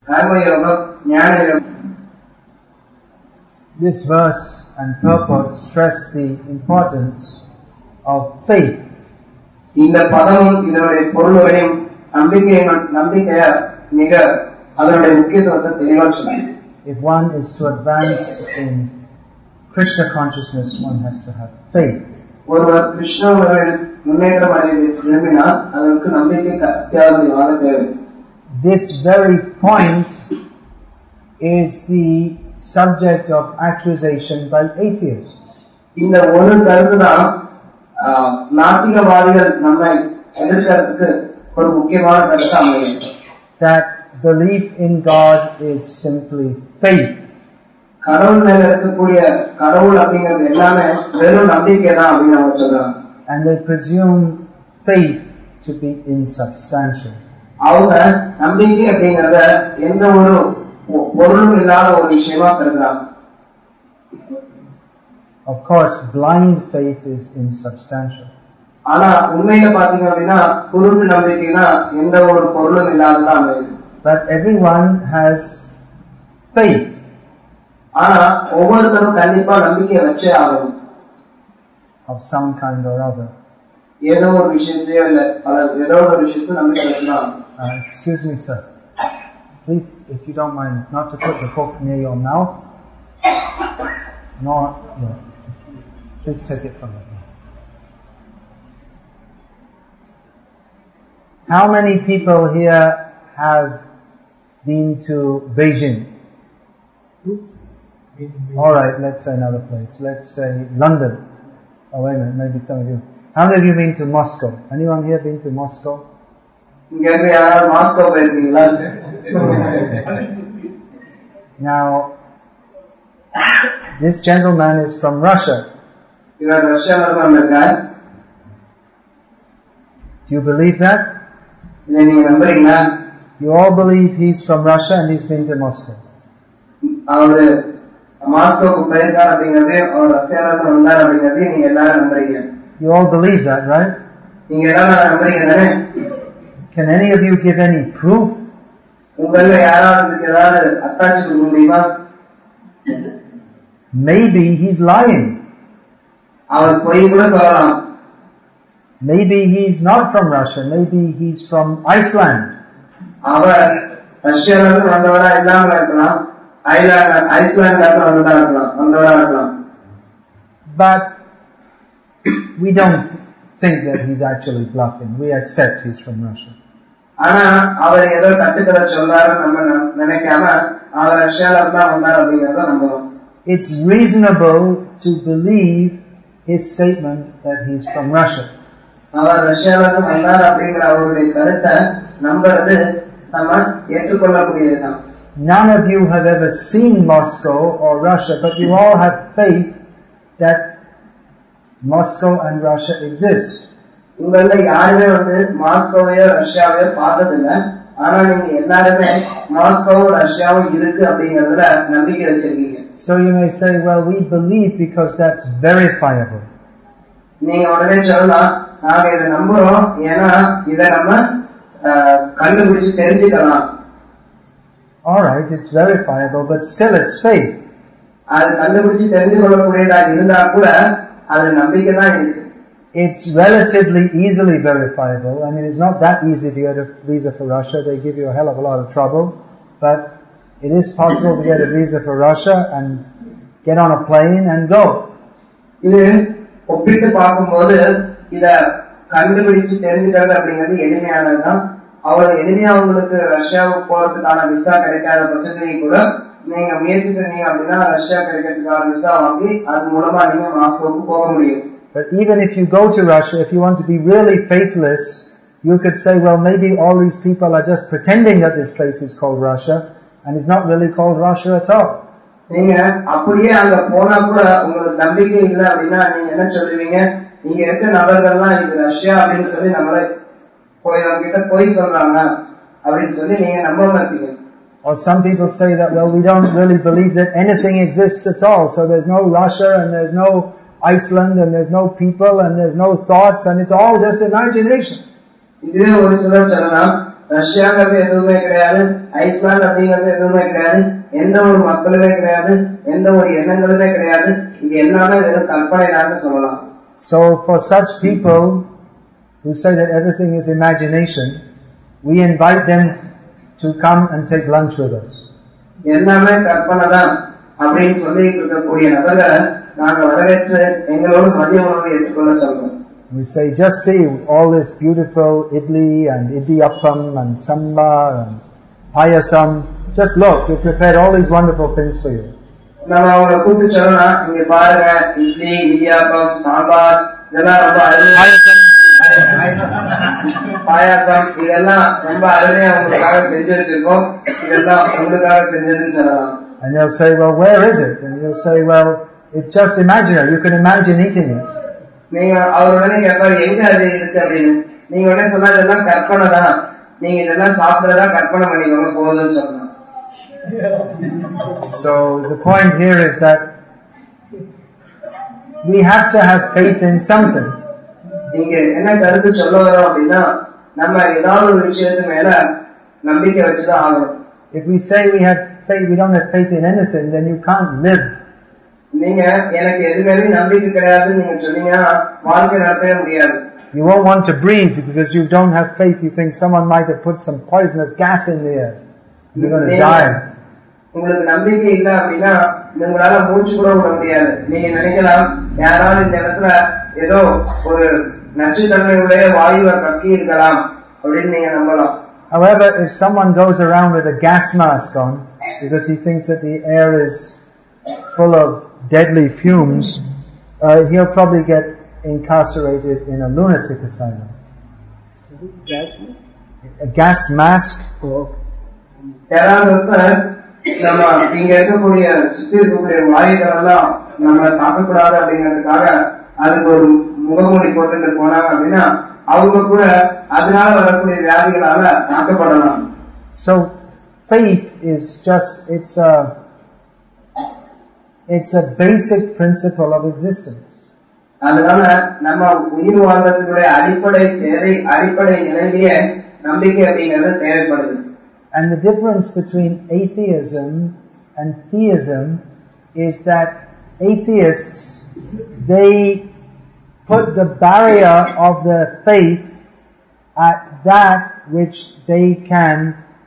கர்மயோகம், ஞான யோகம். This verse and purport stress the importance of faith. இந்த பதமும் இதனுடைய பொருளையும் நம்பிக்கைய மிக அதனுடைய முக்கியத்துவத்தை தெளிவாக சொல்லுது. If one is to advance in Krishna consciousness, one has to have faith. ஒருவர் கிருஷ்ண முன்னேற்றம் அடைய விரும்பினால் அதற்கு நம்பிக்கை அத்தியாவசியமாக தேவை. This very point is the subject of accusation by atheists. இந்த ஒரு கருத்துதான் நாத்திகவாதிகள் நம்மை எதிர்க்கிறதுக்கு ஒரு முக்கியமான கருத்து அமைகிறது. That belief in God is simply faith. கடவுள் மேல இருக்கக்கூடிய கடவுள் அப்படிங்கிறது எல்லாமே வெறும் நம்பிக்கை தான் அப்படின்னு அவங்க சொல்றாங்க. And they presume faith to be insubstantial. அவங்க நம்பிக்கை அப்படிங்கறத எந்த ஒரு பொருளும் இல்லாத ஒரு விஷயமா கருதுறாங்க. Of course, blind faith is insubstantial. ஆனா உண்மையில பாத்தீங்க அப்படின்னா குருட்டு நம்பிக்கைனா எந்த ஒரு பொருளும் இல்லாததான் அமையுது. But everyone has faith. ஆனா ஒவ்வொருத்தரும் கண்டிப்பா நம்பிக்கை வச்சே ஆகணும். Of some kind or other. ஏதோ ஒரு விஷயத்தையோ இல்ல ஏதோ ஒரு விஷயத்தையும் நம்பிக்கை வச்சுதான். Excuse me, sir. Please, if you don't mind, not to put the fork near your mouth. No. Please take it from me. How many people here have been to Beijing? All right, let's say another place. Let's say London. Oh, wait a minute, maybe some of you. How many of you been to Moscow? Anyone here been to Moscow? Now, this gentleman is from Russia. You are Russian guy. Do you believe that? You all believe he's from Russia and he's been to Moscow. You all believe that, right? Can any of you give any proof? Maybe he's lying. Maybe he's not from Russia. Maybe he's from Iceland. But we don't think that he's actually bluffing. We accept he's from Russia. It's reasonable to believe his statement that he's from Russia. None of you have ever seen Moscow or Russia, but you all have faith that Moscow and Russia exist. So you may say, well, we believe because that's verifiable. Alright, it's verifiable, but still it's faith. It's relatively easily verifiable. I mean, it's not that easy to get a visa for Russia. They give you a hell of a lot of trouble. But it is possible to get a visa for Russia and get on a plane and go. ஒப்பிட்டு பார்க்கும்போது இத கண்டுபிடிச்சு தெரிஞ்சுக்கிறது அப்படிங்கிறது எளிமையானதுதான். அவ்வளவு எளிமையா உங்களுக்கு ரஷ்யாவுக்கு போறதுக்கான விசா கிடைக்காத பட்சத்திலையும் கூட நீங்க முயற்சி செஞ்சீங்க அப்படின்னா ரஷ்யா கிடைக்கிறதுக்கான விசா வாங்கி அது மூலமா நீங்க மாஸ்கோவுக்கு போக முடியும். But even if you go to Russia, if you want to be really faithless, you could say, well, maybe all these people are just pretending that this place is called Russia and it's not really called Russia at all. நீங்க அப்படியே அங்க போனா கூட உங்களுக்கு நம்பிக்கை இல்லை அப்படின்னா நீங்க என்ன சொல்லுவீங்க? இங்க இருக்க நபர்கள்லாம் இது ரஷ்யா அப்படின்னு சொல்லி நம்மளை அவங்க கிட்ட போய் சொல்றாங்க அப்படின்னு சொல்லி நீங்க நம்ப மாட்டீங்க. Or some people say that, well, we don't really believe that anything exists at all, so there's no Russia and there's no Iceland and there's no people and there's no thoughts and it's all just imagination. இதுவே ஒரு சிலர் சொல்லலாம், ரஷ்யாங்கிறது எதுவுமே கிடையாது, Iceland அப்படிங்கிறது எதுவுமே கிடையாது, எந்த ஒரு மக்களுமே கிடையாது, எந்த ஒரு எண்ணங்களுமே கிடையாது. இது எல்லாமே வெறும் கற்பனை தான் சொல்லலாம். So for such people who say that everything is imagination, we invite them to come and take lunch with us. எல்லாமே கற்பனை தான் அப்படின்னு சொல்லிட்டு இருக்கக்கூடிய நபர்களை நாங்க வரவேற்று எங்களோடு மதிய உணவை ஏற்றுக்கொள்ள சொல்றோம். We say, just see all this beautiful idli and idiyappam and sambar and payasam. Just look, we prepared all these wonderful things for you. நம்ம அவங்களை கூப்பிட்டு சொல்லலாம், இங்க பாருங்க, இட்லி, இடியாப்பம், சாம்பார், இதெல்லாம் ரொம்ப பாயாசம், இதெல்லாம் ரொம்ப அருமையா உங்களுக்காக செஞ்சு வச்சிருக்கோம், இதெல்லாம் உங்களுக்காக செஞ்சதுன்னு சொல்லலாம். And you'll say, well, where is it? And you'll say, well, it's just imaginary. You can imagine eating it. நீங்க அவருடனே கேட்பாரு, எங்க அது இருக்கு அப்படின்னு. நீங்க உடனே சொன்னா இதெல்லாம் கற்பனை தான், நீங்க இதெல்லாம் சாப்பிடறதா கற்பனை பண்ணிக்கோங்க போதும்னு சொல்லலாம். So the point here is that we have to have faith in something. நீங்க என்ன கருத்து சொல்ல வரோம் அப்படின்னா, நம்ம ஏதாவது ஒரு விஷயத்து மேல நம்பிக்கை வச்சுதான் ஆகணும். If we say we have faith, we don't have faith in anything, then you can't live. நீங்க எனக்கு எதுவுமே நம்பிக்கை கிடையாதுன்னு நீங்க சொன்னீங்கன்னா வாழ்க்கை நடத்தவே முடியாது. You won't want to breathe because you don't have faith. You think someone might have put some poisonous gas in the air. You're going to die. உங்களுக்கு நம்பிக்கை இல்லை அப்படின்னா உங்களால மூச்சு கூட விட முடியாது. நீங்க நினைக்கலாம், யாராவது இந்த இடத்துல ஏதோ ஒரு நச்சுத்தன்மையுடைய வாயுவை கக்கி இருக்கலாம் அப்படின்னு நீங்க நம்பலாம். However, if someone goes around with a gas mask on because he thinks that the air is full of deadly fumes, he'll probably get incarcerated in a lunatic asylum. A gas mask? நம்ம இங்க இருக்கக்கூடிய சுத்தி இருக்கக்கூடிய வாயுகள் எல்லாம் நம்ம சாப்பிடக்கூடாது அப்படிங்கிறதுக்காக அதுக்கு ஒரு முகமூடி போட்டு போனாங்க அப்படின்னா அவங்க கூட அதனால வரக்கூடிய வியாதிகளால தாக்கப்படலாம். So faith is just, it's a basic principle of existence. அதனால நம்ம உயிர் வாழ்வதற்குடைய அடிப்படை தேவை, அடிப்படை நிலையிலேயே நம்பிக்கை அப்படிங்கிறது தேவைப்படுது. And the difference between atheism and theism is that atheists, they put the barrier of their faith at that which they can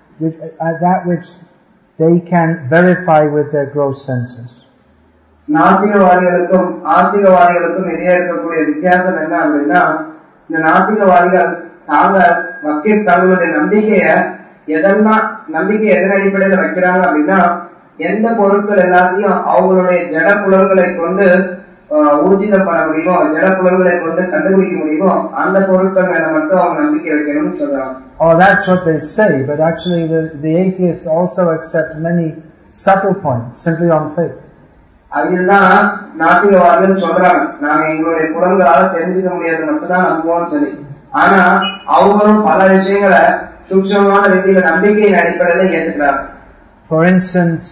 verify with their gross senses. நாத்திகவாதிகளுக்கும் ஆத்திகவாதிகளுக்கும் இடையே இருக்கக்கூடிய வித்தியாசம் என்ன அப்படின்னா, இந்த நாத்திகவாதிகள் தங்களுடைய நம்பிக்கையை எதன் அடிப்படையில வைக்கிறாங்க அப்படின்னா, எந்த பொருட்கள் எல்லாத்தையும் அவங்களுடைய ஜட புலன்களை கொண்டு ஊர்ஜிதம் பண்ண முடியுமோ, ஜட புலன்களை கொண்டு கண்டுபிடிக்க முடியுமோ அந்த பொருட்கள் மேல மட்டும் அவங்க நம்பிக்கை வைக்கணும்னு சொல்றாங்க. Oh, that's what they say, but actually the atheists also accept many subtle points simply on faith. அதுதான் நாத்திகவாதிகள் சொல்றாங்க, நாங்க எங்களுடைய புலன்களால தெரிஞ்சுக்க முடியாது மட்டும்தான் நம்புவோம்னு சொல்லி. ஆனா அவங்களும் பல விஷயங்களை சூக்ஷ்மமான ரீதியில நம்பிக்கையின் அடிப்படையில ஏற்றுக்கிறாங்க. For instance,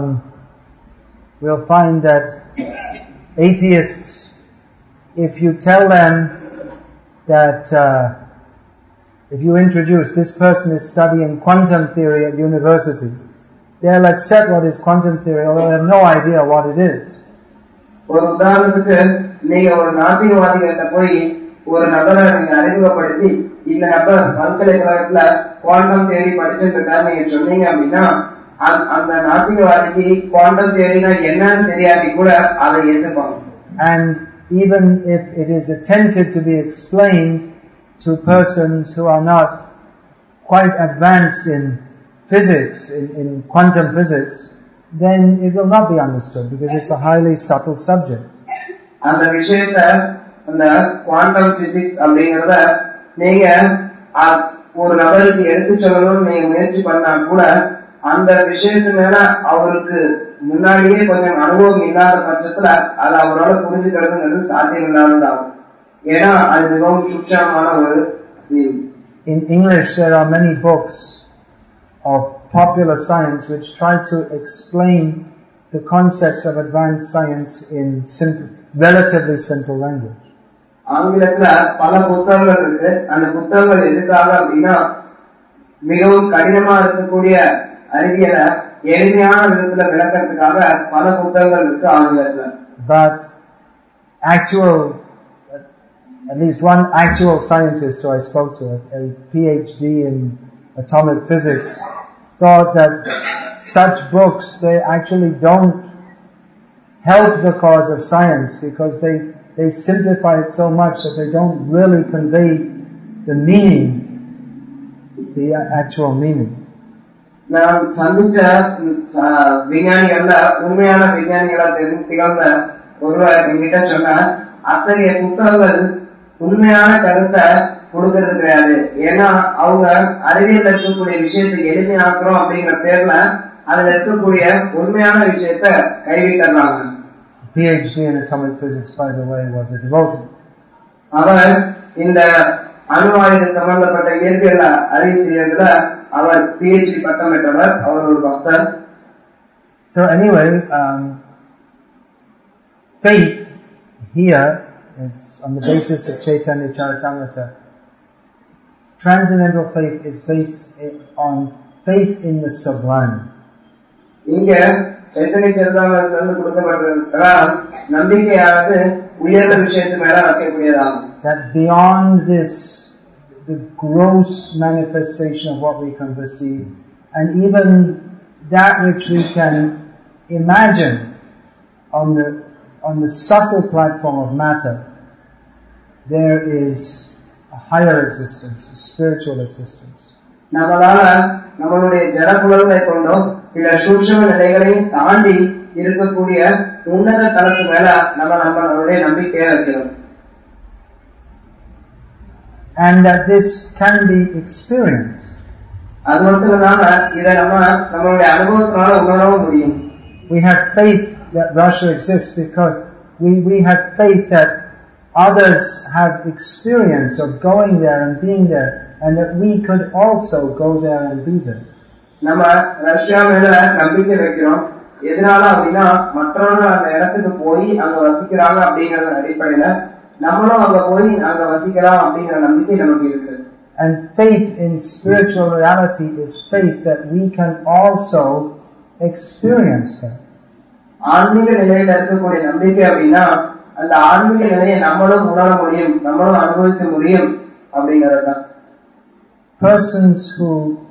we'll find that atheists, if you tell them that if you introduce this person is studying quantum theory at university, they'll accept what is quantum theory, although they have no idea what it is. ஒரு உதாரணத்துக்கு நீங்க ஒரு நாத்திகவாதிகிட்ட போய் ஒரு நபரை நீங்க அறிமுகப்படுத்தி, இந்த நபர் பல்கலைக்கழகத்துல குவாண்டம் தியரி படிச்சிருக்காரு நீங்க சொன்னீங்க அப்படின்னா, அந்த நாத்திகவாதிக்கு குவாண்டம் தியரினா என்னன்னு தெரியாட்டி கூட அதை ஏற்றுப்பாங்க. And even if it is attempted to be explained to persons who are not quite advanced in physics, in quantum physics, then it will not be understood because it's a highly subtle subject. அந்த விஷயத்த, அந்த quantum physics அப்படிங்கறத நீங்க ஒரு நபருக்கு எடுத்து சொல்லணும்னு நீங்க முயற்சி பண்ணா கூட அந்த விஷயத்து மேல அவருக்கு முன்னாடியே கொஞ்சம் அனுபவம் இல்லாத பட்சத்துல அதை அவரோட புரிஞ்சுக்கிறதுங்கிறது சாத்தியம் இல்லாததாகும். ஏன்னா அது மிகவும் சூட்சமான ஒரு. In English there are many books of popular science which try to explain the concepts of advanced science in relatively simple language. ஆங்கிலத்துல பல புத்தகங்கள் இருக்கு. அந்த புத்தகங்கள் எதுக்காக அப்படின்னா, மிகவும் கடினமா இருக்கக்கூடிய அறிவியலை எளிமையான விதத்துல விளக்கறதுக்காக பல புத்தகங்கள் இருக்கு ஆங்கிலத்துல. But at least one actual scientist who I spoke to, a PhD in atomic physics, thought that such books, they actually don't help the cause of science because they simplify it so much that they don't really convey the meaning, the actual meaning. நான் சந்திச்ச விஞ்ஞானிகள்ல உண்மையான விஞ்ஞானிகளா திகழ்ந்த ஒருவர் என்கிட்ட சொன்ன அத்தகைய புத்தகங்கள் உண்மையான கருத்தை கொடுக்கறது கிடையாது. ஏன்னா அவங்க அறிவியல் இருக்கக்கூடிய விஷயத்தை எளிமையாக்குறோம் அப்படிங்கிற பேர்ல அதுல இருக்கக்கூடிய உண்மையான விஷயத்த கைவிட்டுறாங்க. PhD in atomic physics, by the way, was a devotee. அவர் இந்த அணு ஆயுத சம்பந்தப்பட்ட இயற்பியல் அறிவு செய்யறதுல அவர் PhD பட்டம் பெற்றவர். அவர் ஒரு பக்தர். So anyway, faith here is on the basis of Chaitanya Charitamrita. Transcendental faith is based on faith in the sublime. இங்க சைத்தன்ய சரிதாமிரத்திலிருந்து கொடுக்கப்பட்டிருக்கிற நம்பிக்கையானது உயர்ந்த விஷயத்து மேல வைக்கக்கூடியதாகும். That beyond this, the gross manifestation of what we can perceive, and even that which we can imagine on the subtle platform of matter, there is a higher existence, a spiritual existence. நம்மளால நம்மளுடைய ஜடப்புலன்களை கொண்டோ இல்ல சூட்சும நிலைகளையும் தாண்டி இருக்கக்கூடிய உன்னத தளத்து மேல நம்மளுடைய நம்பிக்கையை வைக்கிறோம். And that this can be experienced. அது மட்டும் இல்லாம இதை நம்மளுடைய அனுபவத்தினால உணரவும் முடியும். We have faith that Russia exists because we have faith that others have experience of going there and being there, and that we could also go there and be there. நம்ம Russia மேல நம்பிக்கை வைக்கிறோம். எதனால அப்படின்னா மற்றவர்கள் அந்த இடத்துக்கு போய் அங்க வசிக்கிறாங்க அப்படிங்கற அடிப்படையில நம்மளும் அங்க போய் அங்க வசிக்கலாம் அப்படிங்கிற நம்பிக்கை நமக்கு இருக்கு. And faith in spiritual reality is faith that we can also experience that. ஆன்மீக நிலையில இருக்கக்கூடிய நம்பிக்கை அப்படின்னா அந்த ஆன்மீக நிலையை நம்மளும் உணர முடியும், நம்மளும் அனுபவிக்க முடியும் அப்படிங்கறதுதான். Persons who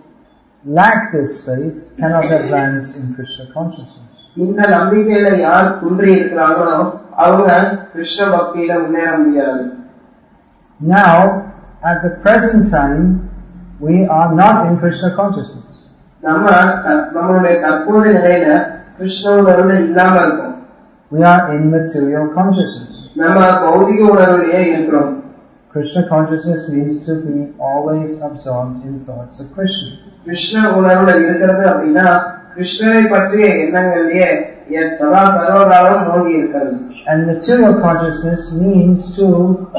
lack this faith cannot advance in Krishna consciousness. இந்த நம்பிக்கையில யார் குன்றி இருக்கிறாங்களோ அவங்க கிருஷ்ண பக்தியில முன்னேற முடியாது. Now, at the present time, we are not in Krishna consciousness. நம்மளுடைய தற்போதைய நிலையில கிருஷ்ண உணர்வுல இல்லாம இருக்கும். We are in material consciousness. நம்ம பௌதிக உணர்வுலயே இருக்கிறோம். Krishna consciousness means to be always absorbed in thoughts of Krishna. Krishna உணர்வுல இருக்கிறது அப்படின்னா கிருஷ்ணரை பற்றிய எண்ணங்களிலேயே சதா சர்வகாலம் மூழ்கி இருக்கிறது. And material consciousness means to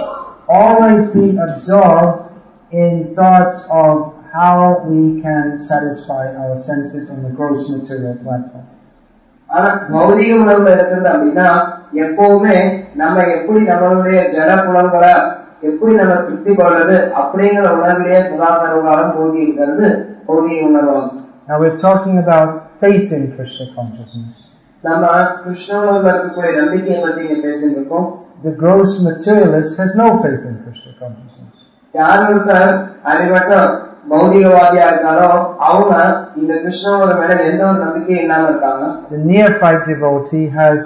always be absorbed in thoughts of how we can satisfy our senses on the gross material platform. ஆனா பௌதிக உணர்வுல இருக்கிறது அப்படின்னா எப்பவுமே நம்ம எப்படி நம்மளுடைய ஜட புலன்களை எப்படி நம்ம திருப்தி கொள்றது அப்படிங்கிற உணர்விலேயே சதா சர்வகாலம் மூழ்கி இருக்கிறது பௌதிக உணர்வாகும். Now we're talking about faith in Krishna consciousness. நம்ம கிருஷ்ண உணர்வுல இருக்கக்கூடிய நம்பிக்கையை பத்தி இங்க பேசிட்டு இருக்கோம். The gross materialist has no faith in Krishna consciousness. யார் ஒருத்தர் அடிமட்ட பௌதிகவாதியா இருக்காரோ அவங்க இந்த கிருஷ்ணனோட மேல எந்த ஒரு நம்பிக்கையும் இல்லாம இருக்காங்க. The neophyte devotee has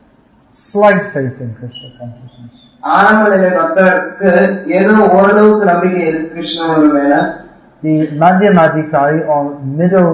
slight faith in Krishna consciousness. ஆரம்ப நிலை பக்தருக்கு ஏதோ ஓரளவுக்கு நம்பிக்கை இருக்கு கிருஷ்ணனோட மேல. The madhyamadikari or middle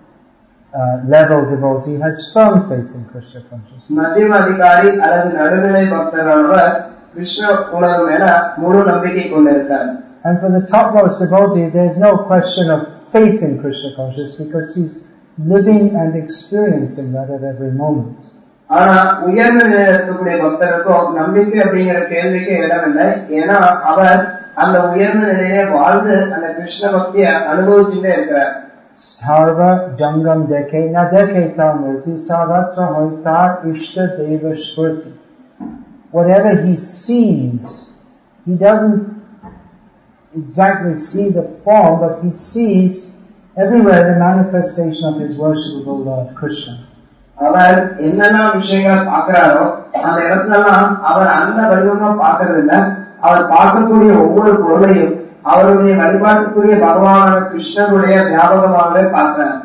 level devotee has firm faith in Krishna consciousness. மத்தியமாதிகாரி அல்லது நடுநிலை பக்தரானவர் கிருஷ்ண உணர்வு மேல முழு நம்பிக்கை கொண்டிருக்கார். And for the topmost devotee, there is no question of faith in Krishna consciousness because he's living and experiencing that at every moment. ஆனா உயர்ந்த நிலையில் இருக்கக்கூடிய பக்தருக்கும் நம்பிக்கை அப்படிங்கிற கேள்விக்கு இடமில்லை. ஏன்னா அவர் அந்த உயர்ந்த நிலையை வாழ்ந்து அந்த கிருஷ்ண பக்தியை அனுபவிச்சுட்டே இருக்கிறார். Starva jangam dekhe na dekhe ta murti sarvatra hoita ishta deva shruti. Whatever he sees, he doesn't exactly see the form, but he sees everywhere the manifestation of his worshipable Lord Krishna. அவர் என்னென்ன விஷயங்களை பார்க்கிறாரோ அந்த இடத்துலலாம் அவர் அந்த வடிவமா பார்க்கறது இல்ல, அவர் பார்க்கக்கூடிய ஒவ்வொரு பொருளையும் அவருடைய வழிபாட்டுக்குரிய பகவானான கிருஷ்ணனுடைய ஞாபகமாகவே பார்க்கிறார்.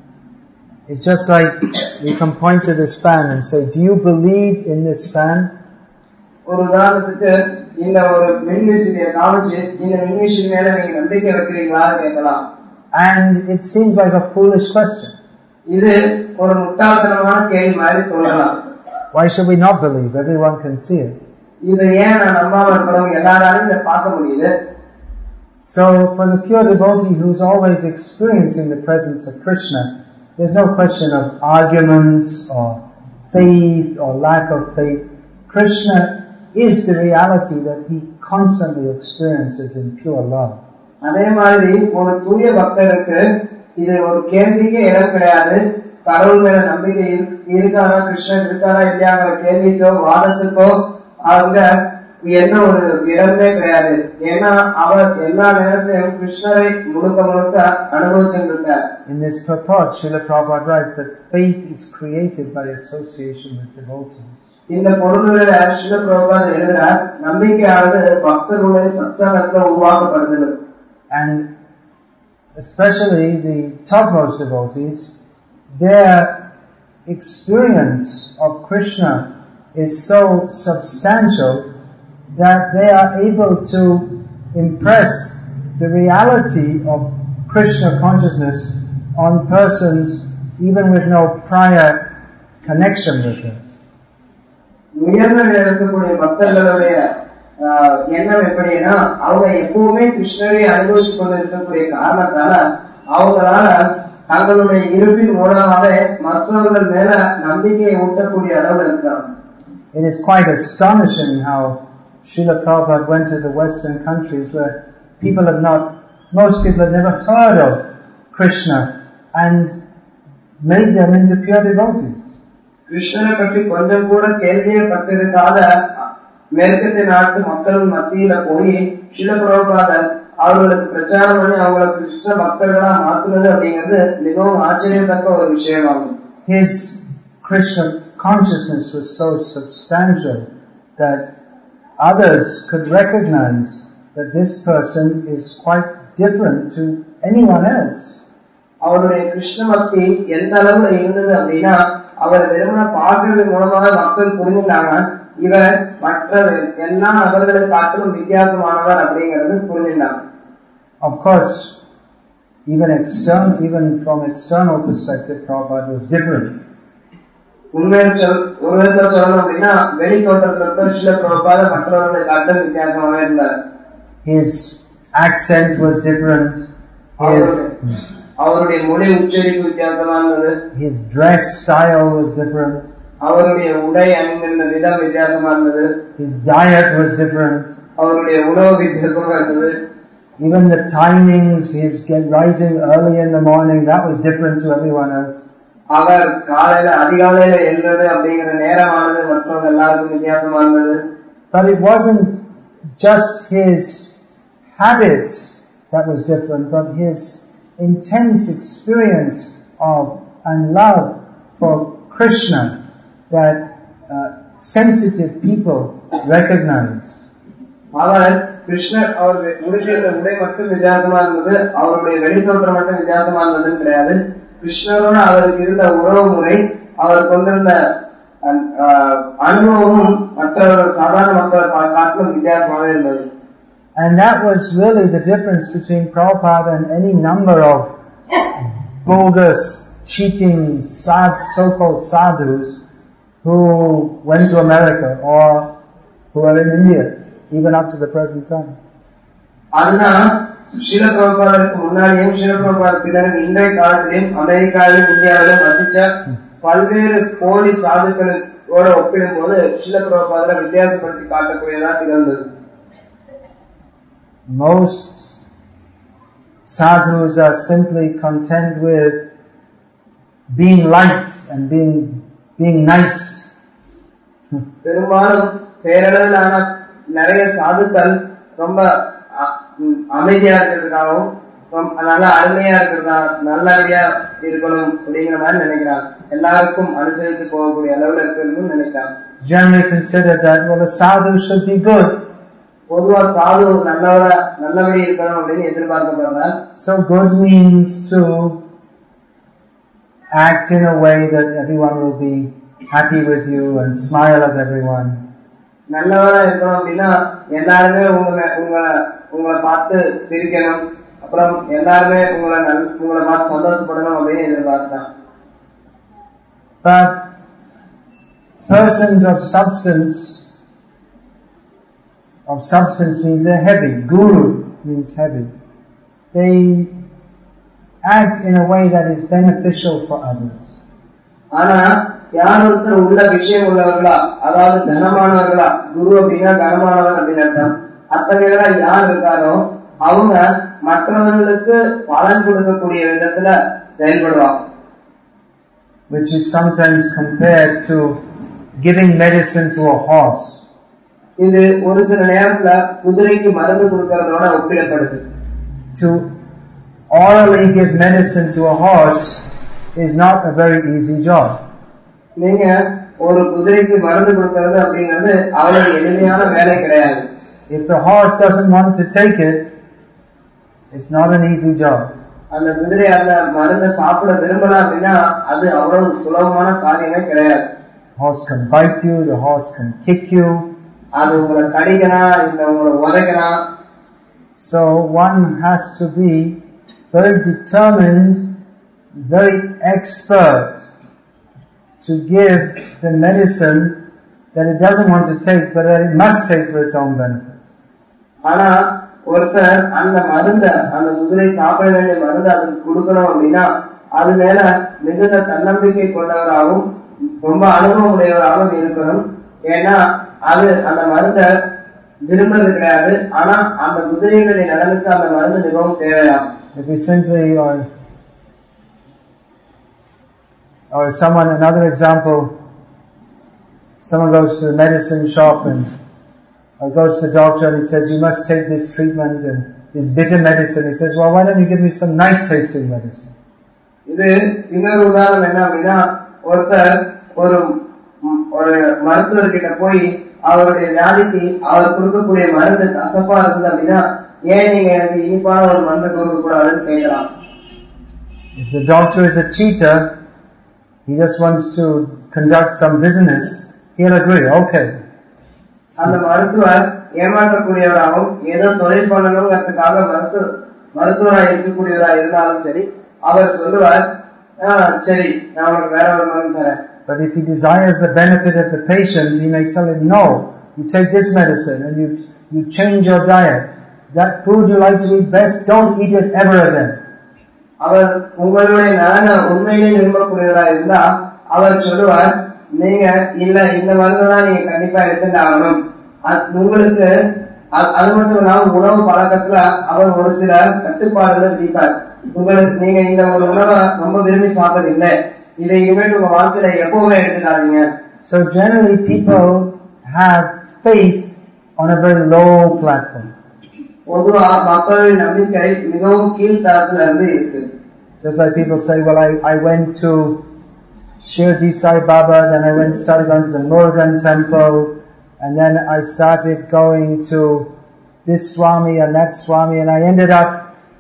It's just like we can point to this fan and say, do you believe in this fan? ஒரு உதாரணத்துக்கு இந்த ஒரு மின்விசிறியை காமிச்சு இந்த மின்விசிறி மேல நீங்க நம்பிக்கை வைக்கிறீங்களான்னு கேட்கலாம். And it seems like a foolish question. இது ஒரு முட்டாள்தனமான கேள்வி மாதிரி சொல்லலாம். Why should we not believe? Everyone can see it. இதை ஏன் நான் நம்பாம இருக்கிறவங்க எல்லாராலையும் இதை பார்க்க முடியுது. So for the pure devotee who's always experiencing the presence of Krishna, there's no question of arguments or faith or lack of faith. Krishna is the reality that he constantly experiences in pure love. அதே மாதிரி ஒரு தூய பக்தருக்கு இது ஒரு கேள்விக்கே இடம் கிடையாது. கடவுள் மேல நம்பிக்கை இருக்காரா, கிருஷ்ணன் இருக்காரா இல்லையாங்கிற கேள்விக்கோ வாதத்துக்கோ அவங்க என்ன ஒரு இடமே கிடையாது. ஏன்னா அவர் எல்லா நேரத்திலும் கிருஷ்ணரை முழுக்க முழுக்க அனுபவிச்சிருக்கார். In this purport, Srila Prabhupada writes that faith is created by association with devotees. இந்த பொருள்களில் ஸ்ரீல பிரபுபாத் எழுதுகிறார், நம்பிக்கையானது பக்தர்களுடைய சத்சங்கத்தில் உருவாக்கப்படுகிறது. And especially the topmost devotees, their experience of Krishna is so substantial that they are able to impress the reality of Krishna consciousness on persons even with no prior connection with him. உயர்ந்த இருக்கக்கூடிய பக்தர்களுடைய எண்ணம் எப்படின்னா, அவங்க எப்பவுமே கிருஷ்ணரை அனுபவிச்சு கொண்டு இருக்கக்கூடிய காரணத்தால அவங்களால தங்களுடைய இருப்பின் மூலமாக மற்றவர்கள் மேல நம்பிக்கையை ஊட்டக்கூடிய அளவில் இருக்காங்க. It is quite astonishing how Srila Prabhupada went to the Western countries where most people have never heard of Krishna and made them into pure devotees. கிருஷ்ணனை பற்றி கொஞ்சம் கூட கேள்வியே பட்டிருக்காத மேற்கத்திய நாட்டு மக்கள் மத்தியில போய் ஸ்ரீல பிரபுபாதர் அவர்களுக்கு பிரச்சாரம் பண்ணி அவங்களை கிருஷ்ண பக்தர்களா மாற்றுவது அப்படிங்கிறது மிகவும் ஆச்சரியத்தக்க ஒரு விஷயமாகும். His Krishna consciousness was so substantial that others could recognize that this person is quite different to anyone else. அவருடைய கிருஷ்ண பக்தி எந்த அளவுல இருந்தது அப்படின்னா, அவர் வெறுமனை பார்க்கறது மூலமாக மக்கள் புரிஞ்சுட்டாங்க, இவர் மற்ற எல்லா நபர்களை காட்டிலும் வித்தியாசமானவர் அப்படிங்கிறது புரிஞ்சுட்டாங்க. Of course, even from external perspective, Prabhupada was different. உண்மையை ஒரு விதத்துல சொல்லணும் அப்படின்னா, வெளி தோற்றத்திற்கு ஸ்ரீல பிரபுபாத மற்றவர்களை காட்டிலும் வித்தியாசமாகவே இருந்தார். His accent was different. அவருடைய மொழி உச்சரிப்பு வித்தியாசமா இருந்தது. His dress style was different. அவருடைய உடை அணிந்திருந்த விதம் வித்தியாசமா இருந்தது. His diet was different. அவருடைய உணவு வித்தியாசமா இருந்தது. Even the timings, his rising early in the morning, that was different to everyone else. அவர் அதிகாலையில எழுறது அப்படிங்கிற நேரமானது மற்றவங்க எல்லாருக்கும் வித்தியாசமா இருந்தது. But it wasn't just his habits that was different, but his intense experience of and love for Krishna that sensitive people recognized. அவர் கிருஷ்ணர் அவர் உடுத்தியிருந்த உடை மட்டும் வித்தியாசமா இருந்தது, அவருடைய வெளித்தோற்றம் மட்டும் வித்தியாசமா இருந்ததுன்னு கிடையாது. கிருஷ்ணரோட அவருக்கு இருந்த உறவு முறை, அவர் கொண்டிருந்த அனுபவமும் மற்றவர்கள் சாதாரண மக்களை காட்டிலும் வித்தியாசமாகவே இருந்தது. And that was really the difference between Prabhupada and any number of bogus, cheating, so-called sadhus who went to America or who are in India, even up to the present time. அதுதான் ஸ்ரீல பிரபுபாதருக்கு முன்னாடியும் ஸ்ரீல பிரபுபாதர் பிறகு இன்றைய காலத்திலும் அமெரிக்காவிலும் இந்தியாவிலும் வசித்த பல்வேறு போலி சாதுக்களோட ஒப்பிடும் போது ஸ்ரீல பிரபுபாதரை வித்தியாசப்படுத்தி காட்டக்கூடியதா திகழ்ந்தது. Most sadhus are simply content with being liked and being nice. பெரும்பாலும் பேரளவிலான நிறைய சாதுக்கள் ரொம்ப அமைதியா இருக்கிறதுக்காகவும் நல்லா அருமையா இருக்கிறதா, நல்லபடியா இருக்கணும் அப்படிங்கிற மாதிரி நினைக்கிறாங்க. எல்லாருக்கும் அனுசரித்து போகக்கூடிய அளவுல இருக்கணும்னு நினைக்கிறாங்க. Generally consider that, well, a sadhu should be good. பொதுவா சாது நல்லபடி இருக்கணும் அப்படின்னு எதிர்பார்க்கப்படுறாங்க. So good means to act in a way that everyone will be happy with you and smile at everyone. நல்லவரா இருக்கணும் அப்படின்னா எல்லாருமே உங்களை பார்த்து சிரிக்கணும், அப்புறம் எல்லாருமே உங்களை பார்த்து சந்தோஷப்படணும் அப்படின்னு எதிர்பார்த்தான். But persons of substance means they're heavy. Guru means heavy. They act in a way that is beneficial for others. ஆனா யார் ஒருத்தர் உள்ள விஷயம் உள்ளவர்களா, அதாவது கனமானவர்களா, குரு அப்படின்னா கனமானவர் அப்படின்னு அர்த்தம், அத்தகையவரா யார் இருக்காரோ அவங்க மற்றவர்களுக்கு பலன் கொடுக்கக்கூடிய விதத்துல செயல்படுவாங்க. Which is sometimes compared to giving medicine to a horse. இது ஒரு சில நேரத்துல குதிரைக்கு மருந்து கொடுக்கறதோட ஒப்பிடப்படுது. To orally give medicine to a horse is not a very easy job. நீங்க ஒரு குதிரைக்கு மருந்து கொடுக்கிறது அப்படிங்கிறது அவ்வளவு எளிமையான வேலை கிடையாது. If the horse doesn't want to take it, it's not an easy job. அந்த குதிரை அந்த மருந்தை சாப்பிட விரும்பல அப்படின்னா அது அவ்வளவு சுலபமான காரியமே கிடையாது. Horse can bite you, the horse can kick you. அது உங்களை கடிக்கலாம், இல்ல உங்களை உதைக்கலாம். So one has to be very determined, very expert to give the medicine that it doesn't want to take, but that it must take for its own benefit. ஆனா ஒருத்தர் அந்த மருந்தை, அந்த குதிரை சாப்பிட வேண்டிய மருந்தை அதுக்கு கொடுக்கணும் அப்படின்னா அது மேல மிகுந்த தன்னம்பிக்கை கொண்டவராகவும் ரொம்ப அனுபவம் உடையவராகவும் இருக்கணும். ஏன்னா அது அந்த மருந்தை விரும்புறது கிடையாது, ஆனா அந்த குதிரைகளுடைய நலனுக்கு அந்த மருந்து மிகவும் தேவையாகும். If we simply or someone, another example, someone goes to the medicine shop and goes to the doctor and he says, you must take this treatment and this bitter medicine. He says, well, why don't you give me some nice tasting medicine? இது இன்னொரு உதாரணம் என்ன அப்படின்னா, ஒருத்தர் ஒரு மருத்துவர்கிட்ட போய் அவருடைய வியாதிக்கு அவர் கொடுக்கக்கூடிய மருந்து கசப்பா இருக்குது அப்படின்னா ஏன் நீங்க எனக்கு இனிப்பான ஒரு மருந்து கொடுக்க கூடாதுன்னு கேட்கலாம். If the doctor is a cheater, he just wants to conduct some business, he'll agree, okay. அந்த மருத்துவர் ஏமாற்றக்கூடியவராகவும் ஏதோ தொழில் பண்ணணுங்கிறதுக்காக மருத்துவராக இருக்கக்கூடியவராக இருந்தாலும் சரி, அவர் சொல்லுவார், சரி நான் உனக்கு வேற ஒரு மருந்து தரேன். But if he desires the benefit of the patient, he may tell him, no, you take this medicine and you change your diet. That food you like to eat best, don't eat it ever again. அவர் உங்களுடைய நலனை உண்மையிலே விரும்பக்கூடியவராக இருந்தா அவர் சொல்லுவார், நீங்க இல்ல இந்த மருந்து தான் நீங்க கண்டிப்பா எடுத்துட்டு ஆகணும். உங்களுக்கு அது மட்டும் இல்லாம உணவு பழக்கத்துல அவர் ஒரு சில கட்டுப்பாடுகளை விதிப்பார். உங்களுக்கு நீங்க இந்த ஒரு உணவை ரொம்ப விரும்பி சாப்பிடுறது இல்லை, இதை இனிமேல் உங்க வாழ்க்கையில எப்பவுமே எடுத்துக்காதீங்க. So generally people have faith on a very low platform. பொதுவா மக்களின் நம்பிக்கை மிகவும் கீழ்த்தரத்துல இருந்து இருக்கு. Just like people say, well, I went to Shirdi Sai Baba, then I started going to the Murugan temple, and then I started going to this Swami and that Swami, and I ended up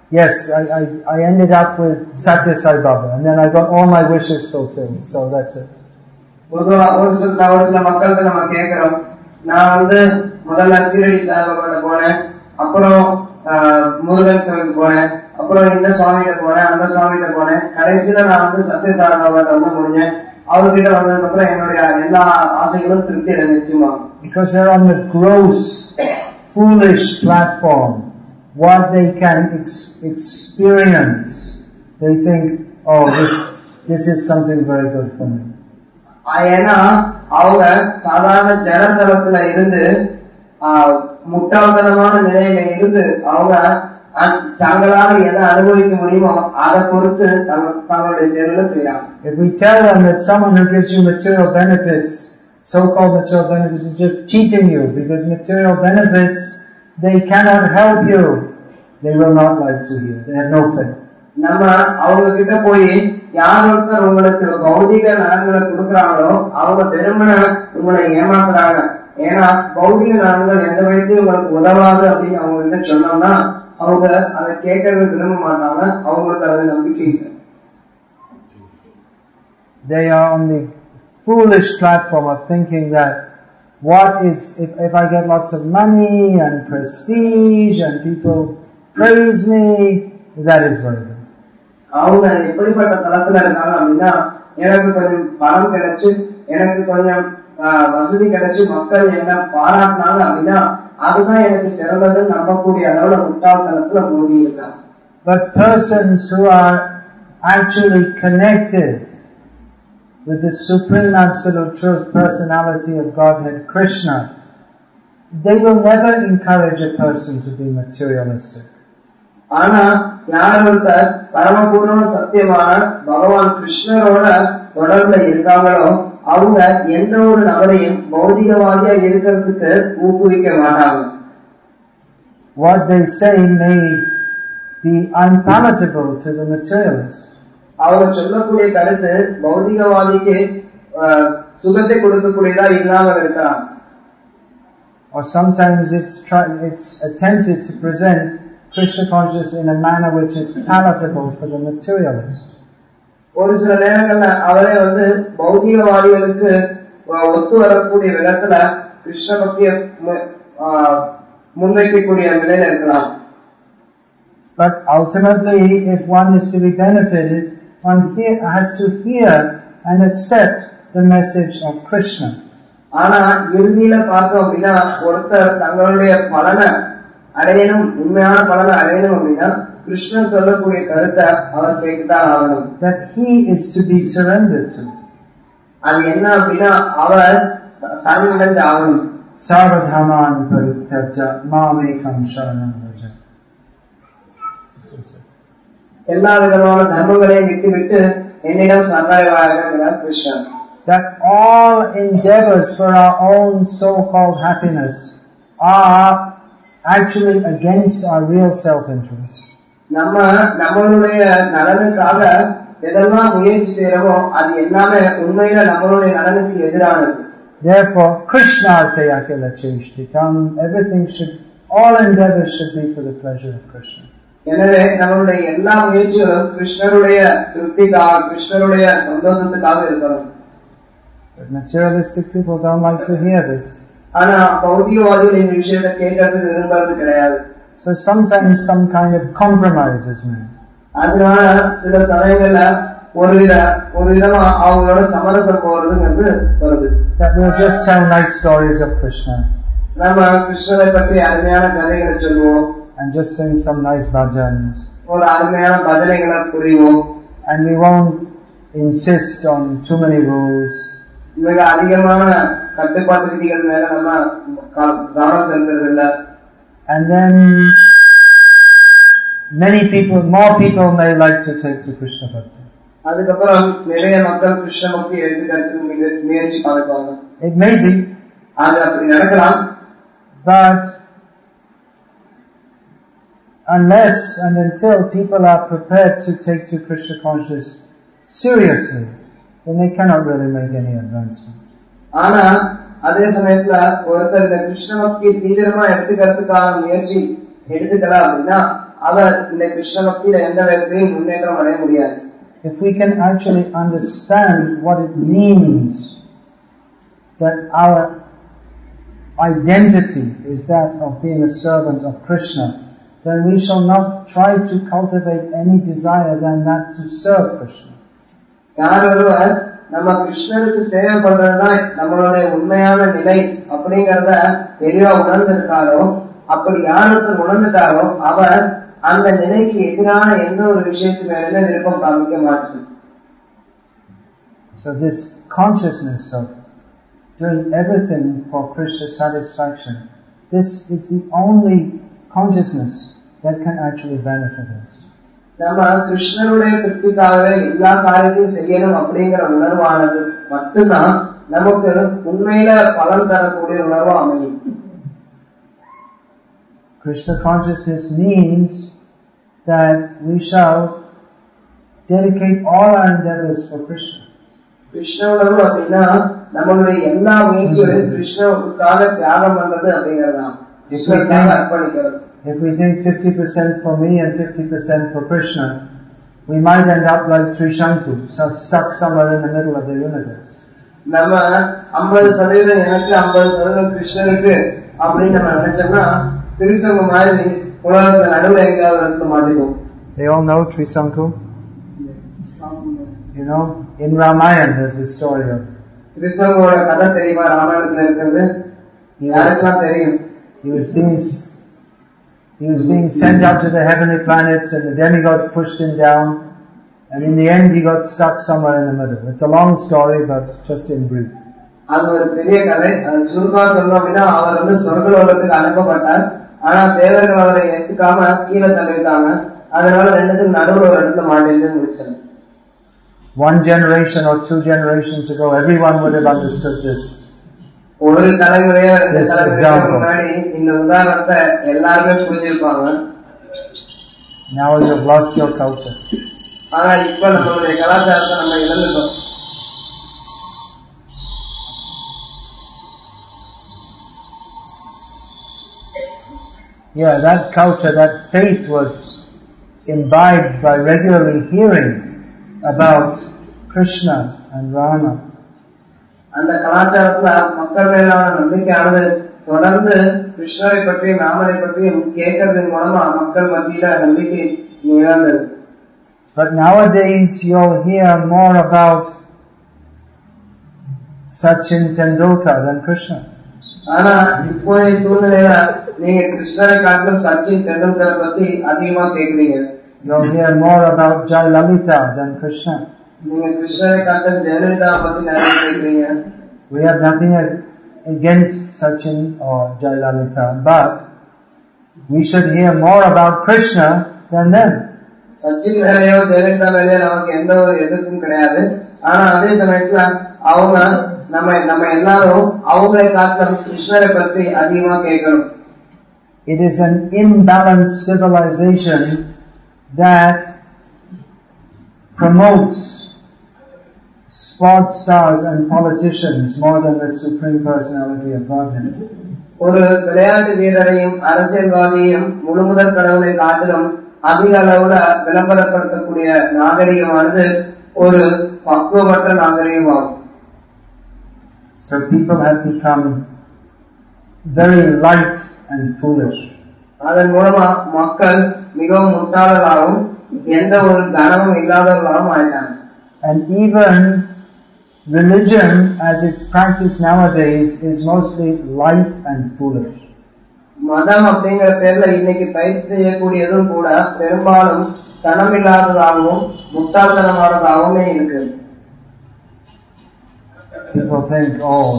with Satya Sai Baba, and then I got all my wishes fulfilled. So that's it. பொதுவா ஒரு சில மக்களுக்கு நம்ம கேட்கிறோம், நான் முதல்ல சீரடி சாய்பாபாட்ட போனேன், அப்புறம் முருகன் கோயிலுக்கு போனேன், அப்புறம் இந்த சுவாமிகிட்ட போனேன், அந்த சுவாமிகிட்ட போனேன், கடைசியில நான் சத்ய சாய்பாபாட்ட முடிஞ்சேன். அவர்கிட்ட வந்ததுக்கு அப்புறம் என்னுடைய எல்லா ஆசைகளும் திருப்தி அடைஞ்சிச்சுமா. Because they're on the gross, foolish platform, what they can experience, they think, oh, this is something very good for me. ஏன்னா அவங்க சாதாரண ஜனதளத்துல இருந்து முட்டாள்தனமான நிலையில இருந்து அவங்க தங்களால எதை அனுபவிக்க முடியுமோ அதை பொறுத்து தங்களுடைய செயல்களை செய்யறாங்க. If we tell them that someone who gives you material benefits, so-called material benefits, is just cheating you, because material benefits, they cannot help you. they will not like to hear. They have no faith. நம்ம அவங்க கிட்ட போய் யார் ஒருத்தர் உங்களுக்கு பௌதிக நலன்களை கொடுக்கறாங்களோ அவங்க பெருமன உங்களை ஏமாத்துறாங்க. ஏன்னா பௌதிக நலன்கள் எந்த வழிக்கும் உங்களுக்கு உதவாது அப்படின்னு அவங்க கிட்ட சொன்னோம்னா அவங்க அதை கேட்கறது விரும்ப மாட்டாங்க. அவங்களுக்கு அது நம்பிக்கை இல்லை. They are on the foolish platform of thinking that what is, if I get lots of money and prestige and people praise me, that is very good. அவங்க எப்படிப்பட்ட தளத்துல இருக்காங்க அப்படின்னா, எனக்கு கொஞ்சம் பணம் கிடைச்சு, எனக்கு கொஞ்சம் வசதி கிடைச்சு, மக்கள் என்ன பாராட்டினாங்க அப்படின்னா அதுதான் எனக்கு சிறந்தது நம்பக்கூடிய அளவுல முட்டாள்தனத்துல மூழ்கி இருக்காங்க. But persons who are actually connected with the supreme absolute truth personality of Godhead Krishna, they will never encourage a person to be materialistic. ஆனா யார் ஒருத்தர் பரமபூர்ண சத்தியமான பகவான் கிருஷ்ணரோட தொடர்புல இருக்காங்களோ அவங்க எந்த ஒரு நபரையும் பௌதிகவாதியா இருக்கிறதுக்கு ஊக்குவிக்க மாட்டாங்க. What they say may be unpalatable to the materialist. அவங்க சொல்லக்கூடிய கருத்து பௌதிகவாதிக்கு சுகத்தை கொடுக்கக்கூடியதா இல்லாமல் இருக்கலாம். Or sometimes it's attempted to present Krishna consciousness in a manner which is palatable for the materialist. ஒரு சில நேரங்கள்ல அவரே பௌதிகவாதிகளுக்கு ஒத்து வரக்கூடிய விதத்துல கிருஷ்ண பக்தியை முன்வைக்கக்கூடிய நிலையில இருக்கலாம். But ultimately, if one is to be benefited, one has to hear and accept the message of Krishna. ஆனா இறுதியில பார்த்தோம் அப்படின்னா ஒருத்தர் தங்களுடைய பலனை அடையணும், உண்மையான பலனை அடையணும் அப்படின்னா கிருஷ்ணன் சொல்லக்கூடிய கருத்தை அவர் கேட்டுதான் ஆகணும். That he is to be surrendered to. அது என்ன அப்படின்னா அவர் சரணடைந்து ஆகணும். Sarvadhaman parityajya mamekam sharanam vraja. எல்லா விதமான தர்மங்களையும் விட்டுவிட்டு என்னிடம் சரணடைவார்கள் Krishnan. That all endeavors for our own so-called happiness are actually against our real self-interest. நம்மளுடைய நலனுக்காக எதெல்லாம் முயற்சி செய்யறோமோ அது எல்லாமே உண்மையில நம்மளுடைய நலனுக்கு எதிரானது. Therefore, Krishna artaya akila cheshtitam, everything should, all endeavors should be for the pleasure of Krishna. எனவே நம்மளுடைய எல்லா முயற்சிகளும் கிருஷ்ணருடைய திருப்திக்காக, கிருஷ்ணருடைய சந்தோஷத்துக்காக இருக்கணும். But materialistic people don't like to hear this. ஆனா பௌதிகவாதிகள் இந்த விஷயத்தை கேட்கறதுக்கு விரும்புறது கிடையாது. So sometimes some kind of compromise is made. அதனால சில சமயங்கள்ல ஒரு விதமா அவங்களோட சமரசம் போறதுங்கிறது வருது. That we'll just tell nice stories of Krishna. நம்ம கிருஷ்ணரை பற்றி அருமையான கதைகளை சொல்லுவோம். And just sing some nice bhajans. ஒரு அருமையான பஜனைகளை புரிவோம். And we won't insist on too many rules. மிக அதிகமான கட்டுப்பாட்டு விதிகள் மேல நம்ம கவனம் செலுத்துறதில்லை. And then more people may like to take to Krishna Bhakti. அதுக்கப்புறம் நிறைய மக்கள் கிருஷ்ண பக்தி எடுத்துக்கிறதுக்கு முயற்சி பார்ப்பாங்க. It may be. அது அப்படி நடக்கலாம். But unless and until people are prepared to take to Krishna consciousness seriously, then they cannot really make any advancement. ஆனா அதே சமயத்துல ஒருத்தர் இந்த கிருஷ்ண பக்தியை தீவிரமா எடுத்துக்கிறதுக்கான முயற்சி எடுத்துக்கலாம் அப்படின்னா அவர் இந்த கிருஷ்ண பக்தியில எந்த விதத்திலையும் முன்னேற்றம் அடைய முடியாது. If we can actually understand what it means that our identity is that of being a servant of Krishna, then we shall not try to cultivate any desire than that to serve Krishna. யார் ஒருவர் நம்ம கிருஷ்ணருக்கு சேவை பண்றதுதான் நம்மளுடைய உண்மையான நிலை அப்படிங்கறத தெளிவா உணர்ந்திருக்காரோ, அப்படி யாருக்கு உணர்ந்துட்டாரோ அவர் அந்த நிலைக்கு எதிரான எந்த ஒரு விஷயத்து மேல விருப்பம் காமிக்க மாட்டார். So this consciousness of doing everything for Krishna's satisfaction, this is the only consciousness that can actually benefit us. நம்ம கிருஷ்ணருடைய திருப்திக்காகவே எல்லா காரியத்தையும் செய்யணும் அப்படிங்கிற உணர்வானது மட்டும்தான் நமக்கு உண்மையில பலன் தரக்கூடிய உணர்வா அமையும். Krishna consciousness means that we shall dedicate all our endeavors for Krishna. கிருஷ்ணனும் அப்படின்னா நம்மளுடைய எல்லா முயற்சிகளையும் கிருஷ்ணனுக்காக தியாகம் பண்றது அப்படிங்கறதுதான், கிருஷ்ணனுக்காக அர்ப்பணிக்கிறது. If we think 50% for me and 50% for Krishna, we might end up like Trishanku, stuck somewhere in the middle of the universe. நம்ம 50% எனக்கு 50% கிருஷ்ணனுக்கு அப்படின்னு நம்ம நினைச்சோம்னா திருசங்கு மாதிரி உலகத்துல நடுவில் எங்கேயாவது இருக்க மாட்டேங்கும். They all know Trisanku? You know, in Ramayana there's this story of திருசங்கோட கதை தெரியுமா? ராமாயணத்துல இருக்கிறது யாருக்கெல்லாம் தெரியும்? He was being sent out to the heavenly planets and the demigods pushed him down, and in the end he got stuck somewhere in the middle. It's a long story, but just in brief. அது ஒரு பெரிய கதை. அது சுருக்கமா சொல்லணும் அப்படின்னா அவர் சொர்க்கலோகத்துக்கு அனுப்பப்பட்டார். ஆனா தேவர்கள் அவரை ஏற்றுக்காம கீழே தள்ளிருக்காங்க. அதனால ரெண்டுத்துக்கும் நடுவில் ஒரு இடத்துல மாட்டிட்டு முடிச்சாங்க. One generation or 2 generations ago, everyone would have understood this. ஒரு தலைமுறையா 2 தலைமுறைக்கு முன்னாடி இந்த உதாரணத்தை எல்லாருமே புரிஞ்சிருப்பாங்க. Now you have lost your culture. ஆனா இப்ப நம்மளுடைய கலாச்சாரத்தை நம்ம இழந்துட்டோம். Yeah, that culture, that faith was imbibed by regularly hearing about Krishna and Rama. அந்த கலாச்சாரத்துல மக்கள் மேலான நம்பிக்கையானது தொடர்ந்து கிருஷ்ணரை பற்றியும் ராமரை பற்றியும் கேட்கறதன் மூலமா மக்கள் மத்தியில நம்பிக்கை நிகழ்ந்தது. But nowadays you'll hear more about Sachin Tendulkar than Krishna. ஆனா இப்போதைய சூழ்நிலையில நீங்க கிருஷ்ணரை காட்டிலும் சச்சின் டெண்டுல்கரை பத்தி அதிகமா கேக்குறீங்க. You'll hear more about Jayalalitha than Krishna. நீங்க கிருஷ்ணரை காட்டிலும் ஜெயலலிதா பத்தி நிறைய கேக்குறீங்க. We have nothing against Sachin or Jayalalitha, but we should hear more about Krishna than them. Sachin மேலேயோ ஜெயலலிதா மேலேயோ நமக்கு எந்த ஒரு எதிர்ப்பும் கிடையாது. ஆனா அதே சமயத்துல அவங்க நம்ம எல்லாரும் அவங்களை காட்டிலும் கிருஷ்ணரை பத்தி அதிகமா கேட்கணும். It is an imbalanced civilization that promotes sports stars and politicians more than the Supreme Personality of Godhead. ஒரு விளையாட்டு வீரரையும் அரசியல்வாதியையும் முழுமுதற் கடவுளை காட்டிலும் அதிக அளவுல விளம்பரப்படுத்தக்கூடிய நாகரிகமானது ஒரு பக்குவமற்ற நாகரிகமாகும். So people have become very light and foolish. அதன் மூலமா மக்கள் மிகவும் முட்டாளர்களாகவும் எந்த ஒரு கனமும் இல்லாதவர்களாகவும் ஆயிட்டாங்க. And even religion as it's practiced nowadays is mostly light and foolish. மதம் அப்படிங்கிற பேர்ல இன்னைக்கு பயிற்சி செய்யக்கூடியதும் கூட பெரும்பாலும் தனமில்லாததாகவும் முட்டாள்தனமானதாகவுமே இருக்கு. People think,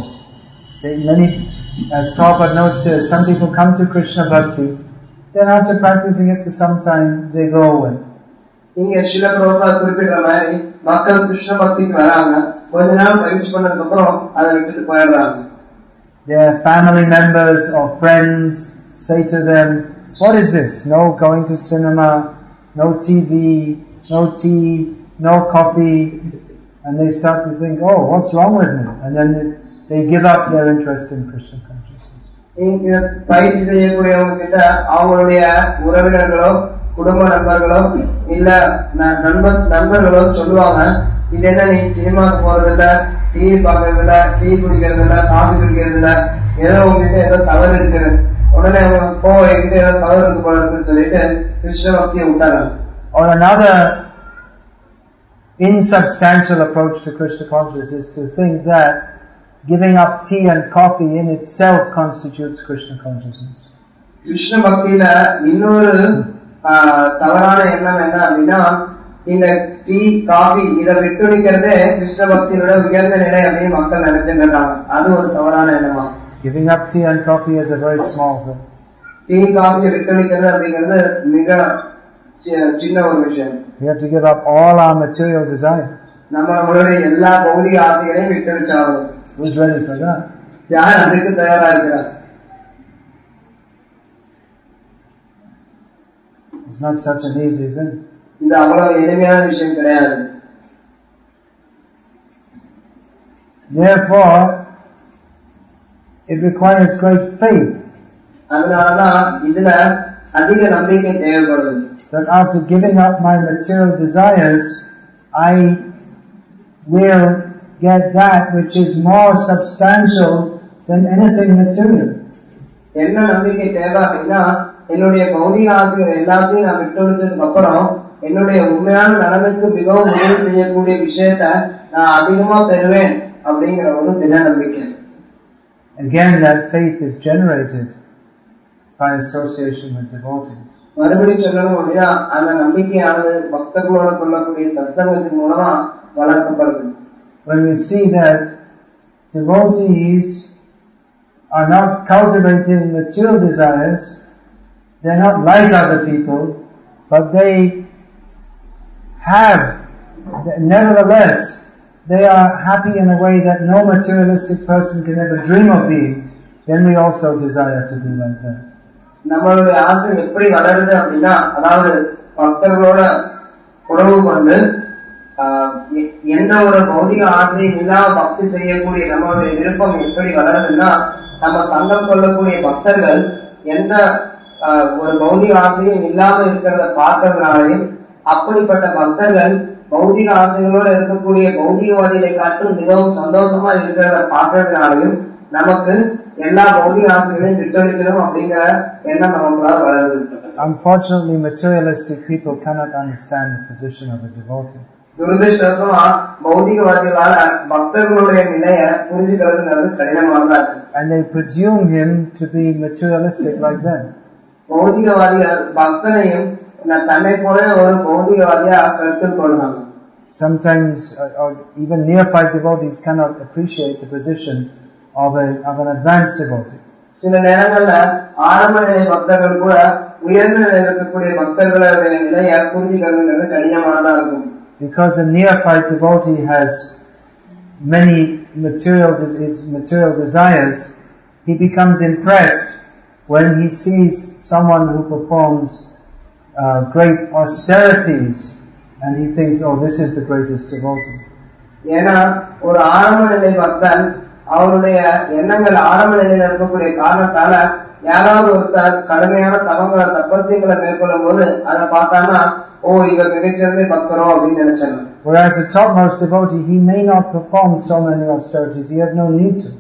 as Prabhupada notes here, some people come to Krishna Bhakti, then after practicing it for some time, they go away. இங்க ஸ்ரீல பிரபுபாத் குறிப்பிட்ட மாதிரி மக்கள் கிருஷ்ண பக்திக்கு வராங்க, கொஞ்ச நாள் பயிற்சி பண்ணதுக்கு அப்புறம் அதை விட்டுட்டு போயிடுறாங்க. Their family members or friends say to them, what is this? No going to cinema, no TV, no tea, no coffee. And they start to think, what's wrong with me? And then they give up their interest in Krishna consciousness. பயிற்சி செய்யக்கூடியவங்க கிட்ட அவங்களுடைய உறவினர்களோ குடும்ப நண்பர்களோ இல்ல நண்பர்களோ சொல்லுவாங்க, இது என்ன நீ சினிமாவுக்கு போறது இல்ல, டிவி பாக்குறது இல்ல, டீ குடிக்கிறது இல்ல, காஃபி குடிக்கிறது இல்ல, ஏதோ உங்ககிட்ட ஏதோ தவறு இருக்குது, உடனே அவங்க என்கிட்ட ஏதோ தவறு இருக்கு போல இருக்குன்னு சொல்லிட்டு கிருஷ்ண பக்தியை விட்டாங்க. Or another insubstantial approach to Krishna consciousness is to think that giving up tea and coffee in itself constitutes Krishna consciousness. Krishna பக்தியில இன்னொரு தவறான எண்ணம் என்ன அப்படின்னா, இந்த டீ காஃபி இதை விட்டுணிக்கிறதே கிருஷ்ண பக்தியோட உயர்ந்த நிலை அப்படின்னு மக்கள் நினைச்சுட்டாங்க. அது ஒரு தவறான எண்ணமா. Giving up tea and coffee is a very small thing. Tea காஃபியை விட்டுணிக்கிறது அப்படிங்கிறது மிக சின்ன ஒரு விஷயம். We have to give up all our material desires. நம்மளுடைய எல்லா பௌதிக ஆசைகளையும் விட்டு வச்சாகும். Who's ready for that? யார் அதுக்கு தயாரா இருக்கிறார்? It's not such an easy thing. இது அவ்வளவு எளிமையான விஷயம் கிடையாது. Therefore, it requires great faith. அதனாலதான் இதுல அதிக நம்பிக்கை தேவைப்படுது. That after giving up my material desires, I will get that which is more substantial than anything material. என்ன நம்பிக்கை தேவை அப்படின்னா, என்னுடைய பௌதிக ஆசைகள் எல்லாத்தையும் நான் விட்டொழிச்சதுக்கு அப்புறம் என்னுடைய உண்மையான நலனுக்கு மிகவும் உதவி செய்யக்கூடிய விஷயத்த நான் அதிகமா பெறுவேன் அப்படிங்கிற ஒரு திட நம்பிக்கை. Again, that faith is generated by association with devotees. மறுபடியும் சொல்லணும் அப்படின்னா, அந்த நம்பிக்கையானது பக்தர்களோட கொள்ளக்கூடிய சத்சங்கத்தின் மூலமா வளர்க்கப்படுது. When we see that devotees are not cultivating material desires, they are not like other people, but they have, nevertheless, they are happy in a way that no materialistic person can ever dream of being, then we also desire to be like that. நம்மளுடைய ஆசை எப்படி வளருது அப்படின்னா, அதாவது பக்தர்களோட உறவு கொண்டு எந்த ஒரு பௌதிக ஆசையும் இல்லாம பக்தி செய்யக்கூடிய நம்மளுடைய விருப்பம் எப்படி வளருதுன்னா, நம்ம சங்கம் கொள்ளக்கூடிய பக்தர்கள் எந்த ஒரு பௌதிக ஆசையும் இல்லாம இருக்கிறத பார்த்ததுனாலையும், அப்படிப்பட்ட பக்தர்கள் பௌதிக ஆசைகளோடு இருக்கக்கூடிய பௌதிகவாதிகளை காட்டும் மிகவும் சந்தோஷமா இருக்கிறத பார்த்ததுனாலையும் நமக்கு எல்லா பௌதிக ஆசைகளையும் விட்டொழிக்கணும் அப்படிங்கிற எண்ணம் நமக்குள்ளார வளருது. Unfortunately, materialistic people cannot understand the position of a devotee. துரதிருஷ்டவசமா பௌதிகவாதிகளால பக்தர்களுடைய நிலைய புரிஞ்சுக்கிறது கடினமானதா இருக்கு. And they presume him to be materialistic like them. பௌதிகவாதிகள் பக்தனையும் தன்னை போல ஒரு பௌதிகவாதியா கருத்தில் கொள்ளாங்க. Sometimes even neophyte devotees cannot appreciate the position of an advanced devotee. சில நேரங்கள்ல ஆரம்ப நிலை பக்தர்கள் கூட உயர்ந்த நிலையில் இருக்கக்கூடிய பக்தர்களுடைய நிலையை புரிஞ்சுக்கிறது கடினமானதா இருக்கும். Because a neophyte devotee has many material desires, he becomes impressed when he sees someone who performs great austerities, and he thinks, oh, this is the greatest devotee. ஏன்னா ஒரு ஆரம்ப நிலை பக்தன் அவருடைய எண்ணங்கள் ஆரம்ப நிலையில் இருக்கக்கூடிய காரணத்தால யாராவது ஒருத்தர் கடுமையான தபசியங்களை மேற்கொள்ளும் போது அதை பார்த்தான்னா, ஓ, இவர் மிகச்சிறந்த பக்தரோ அப்படின்னு நினைச்சாங்க. Whereas a topmost devotee, he may not perform so many austerities, he has no need to.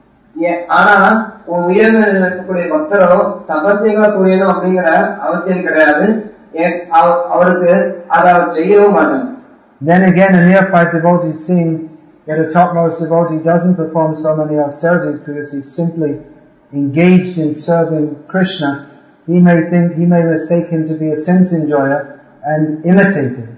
ஆனா உயர்ந்த நிலையில் இருக்கக்கூடிய பக்தரோ தபசியங்களை புரியணும் அப்படிங்கிற அவசியம் கிடையாது. அவருக்கு அதை அவர் செய்யவும் மாட்டாங்க. Then again, a neophyte devotee seeing that a topmost devotee doesn't perform so many austerities because he's simply engaged in serving Krishna, he may mistake him to be a sense enjoyer and imitate him.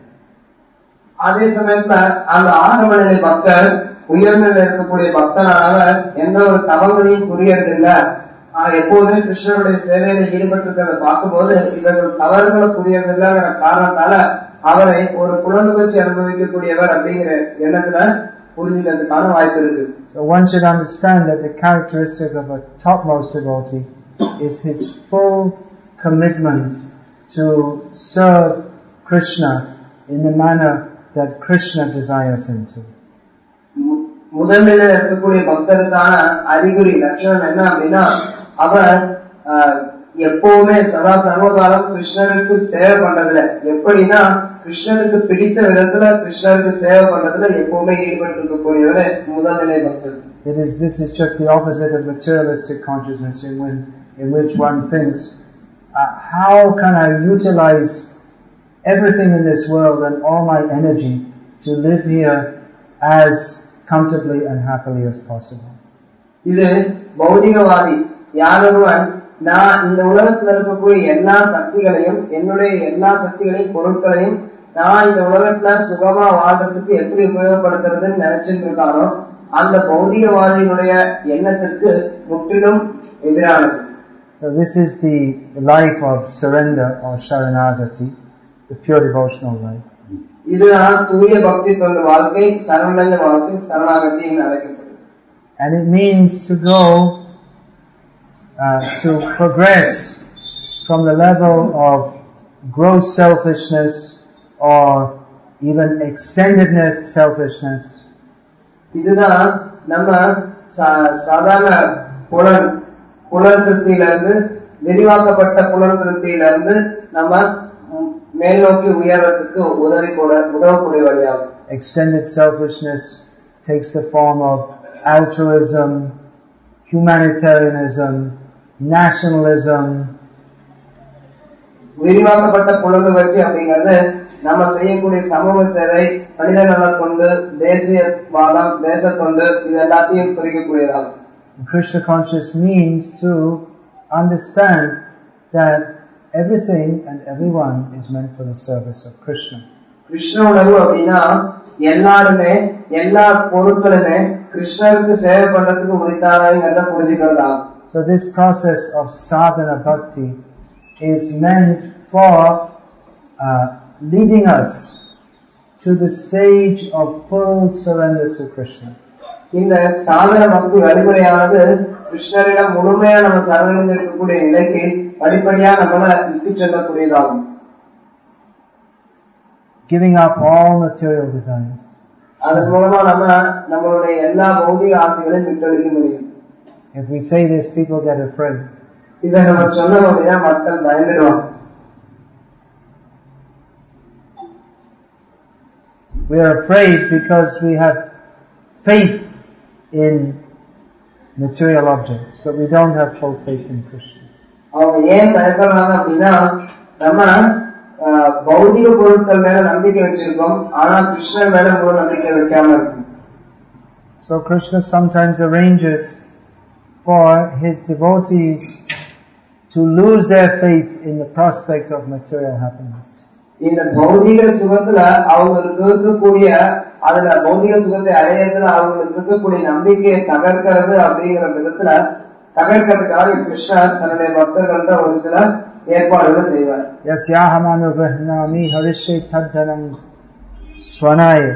அதே சமயத்துல அந்த ஆரம்ப நிலை பக்தர் உயர்ந்த இருக்கக்கூடிய பக்தனால எந்த ஒரு தவங்களையும் புரியறதில்லை, எப்போதுமே கிருஷ்ணருடைய சேவையில ஈடுபட்டிருக்கிறத பார்க்கும்போது இவர்கள் தவறுகளை புரியறதில்லைங்கிற காரணத்தால அவரை ஒரு புலனுகர்ச்சி அனுபவிக்கக்கூடியவர் அப்படிங்கிற எண்ணத்துல புரிஞ்சுக்கிறதுக்கான வாய்ப்பு இருக்கு. So one should understand that the characteristic of a topmost devotee is his full commitment to serve Krishna in the manner that Krishna desires him to. முதலில் இருக்கக்கூடிய பக்தருக்கான அறிகுறி லட்சணம் என்ன அப்படின்னா, அவர் எப்பவுமே சதா சர்வகாலம் கிருஷ்ணருக்கு சேவை பண்றதுல, எப்படின்னா கிருஷ்ணருக்கு பிடித்த விதத்துல கிருஷ்ணருக்கு சேவை பண்றதுல எப்பவுமே ஈடுபட்டு இருக்கக்கூடியவரு முதல்நிலை பக்தர். This is just the opposite of materialistic consciousness in which one thinks, how can I utilize everything in this world and all my energy to live here as comfortably and happily as possible. இது பௌதிகவாதி. யாரொருவன் நான் இந்த உலகத்தில் இருக்கக்கூடிய எல்லா சக்திகளையும், என்னுடைய எல்லா சக்திகளையும் பொருட்களையும் நான் இந்த உலகத்துல சுகமா வாழ்றதுக்கு எப்படி உபயோகப்படுத்துறதுன்னு நினைச்சிட்டு இருக்கானோ, அந்த பௌதிகவாதியினுடைய எண்ணத்திற்கு முற்றிலும் எதிரானது. So this is the life of surrender or sharanagati, the pure devotional life. இதுதான் தூய பக்தி தொண்டு வாழ்க்கை, சரணடைய வாழ்க்கை, சரணாகதி என்று அழைக்கப்படுது. And it means to go to progress from the level of gross selfishness or even extendedness selfishness. இதுதான் நம்ம சாதாரண புலன் திருப்தியிலிருந்து விரிவாக்கப்பட்ட புலன் திருப்தியிலிருந்து நம்ம மேல் நோக்கி உயர்வதற்கு உதவக்கூடிய வழியாகும். Extended selfishness takes the form of altruism, humanitarianism, nationalism. விரிவாக்கப்பட்ட புலனுணர்ச்சி அப்படிங்கிறது நம்ம செய்யக்கூடிய சமூக சேவை, மனித நலத்தொண்டு, தேசியவாதம், தேசத்தொண்டு, இது எல்லாத்தையும் குறிக்கக்கூடியதாகும். Krishna conscious means to understand that everything and everyone is meant for the service of Krishna. Krishna உணர்வு அப்படின்னா எல்லாருமே எல்லா பொருட்களுமே கிருஷ்ணருக்கு சேவை பண்றதுக்கு உரித்தானங்கிறத புரிஞ்சுக்கிறதாகும். So this process of sadhana bhakti is meant for leading us to the stage of full surrender to Krishna. இந்த சாதன பக்தி வழிமுறையானது கிருஷ்ணரிடம் முழுமையா நம்ம சரணடைந்து இருக்கக்கூடிய நிலைக்கு படிப்படியா நம்மள இட்டு செல்லக்கூடியதாகும். Giving up all material desires. அதன் மூலமா நம்ம நம்மளுடைய எல்லா பௌதிக ஆசைகளையும் விட்டொழிக்க முடியும். If we say this, people get afraid. இதை நம்ம சொன்ன அப்படின்னா மக்கள் பயந்துடுவாங்க. We are afraid because we have faith in material objects, but we don't have full faith in Krishna. அவங்க ஏன் பயப்படுறாங்க அப்படின்னா நம்ம பௌதிக பொருட்கள் மேல நம்பிக்கை வச்சிருக்கோம், ஆனா கிருஷ்ணன் மேல முழு நம்பிக்கை வைக்காம இருக்கும். So Krishna sometimes arranges for his devotees to lose their faith in the prospect of material happiness. இந்த பௌதிக சுகத்துல அவங்களுக்கு இருக்கக்கூடிய அதுல பௌதிக சுகத்தை அடையறதுல அவங்களுக்கு இருக்கக்கூடிய நம்பிக்கையை தகர்க்கிறது அப்படிங்கிற விதத்துல தகர்க்கிறதுக்காக கிருஷ்ணர் தன்னுடைய பக்தர்கள்ட்ட ஒரு சில ஏற்பாடுகள் செய்வார். Yasyahamanu harishe tadhanam swanaya.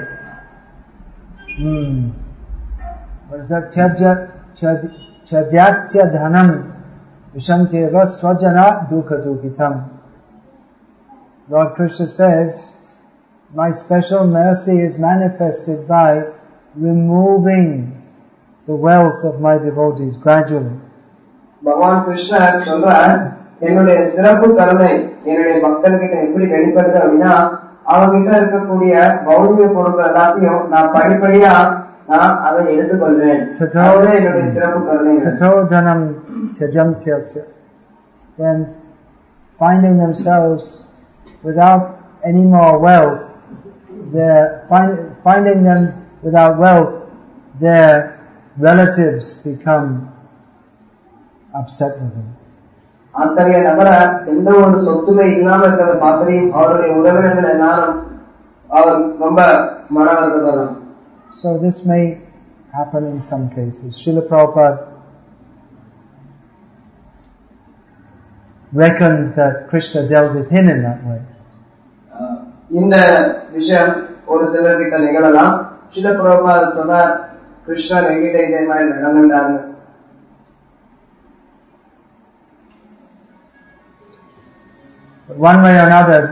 What is that? Chadyatya dhanam vishantyeva swajana dukha dukitam. Lord Krishna says, my special mercy is manifested by removing the wealth of my devotees gradually. Bhagavan Krishna சொல்றார், என்னுடைய சிறப்பு கருணை என்னுடைய பக்தர்கிட்ட எப்படி வெளிப்படுது அப்படின்னா அவங்கிட்ட இருக்கக்கூடிய பௌதிக பொருட்கள் எல்லாத்தையும் நான் படிப்படியா நான் அதை எடுத்துக்கொள்வேன். என்னுடைய சிறப்பு கருணை. Tatodhanam tyajamtyasya. Then finding themselves without any more wealth, finding them without wealth, their relatives become upset with them. அத்தகைய நபர எந்த ஒரு சொத்துமே இல்லாம இருக்கிறத பார்த்தையும் அவருடைய உறவினர்கள் எல்லாரும் அவர் ரொம்ப மனவருத்தப்படும். So this may happen in some cases. Srila Prabhupada reckoned that Krishna dealt with him in that way. இந்த விஷயம் ஒரு சிலர்கிட்ட நிகழலாம். ஸ்ரீல பிரபுபாத சொன்னார், கிருஷ்ணர் எங்கிட்ட இதே மாதிரி நடந்தாங்க. But one way or another,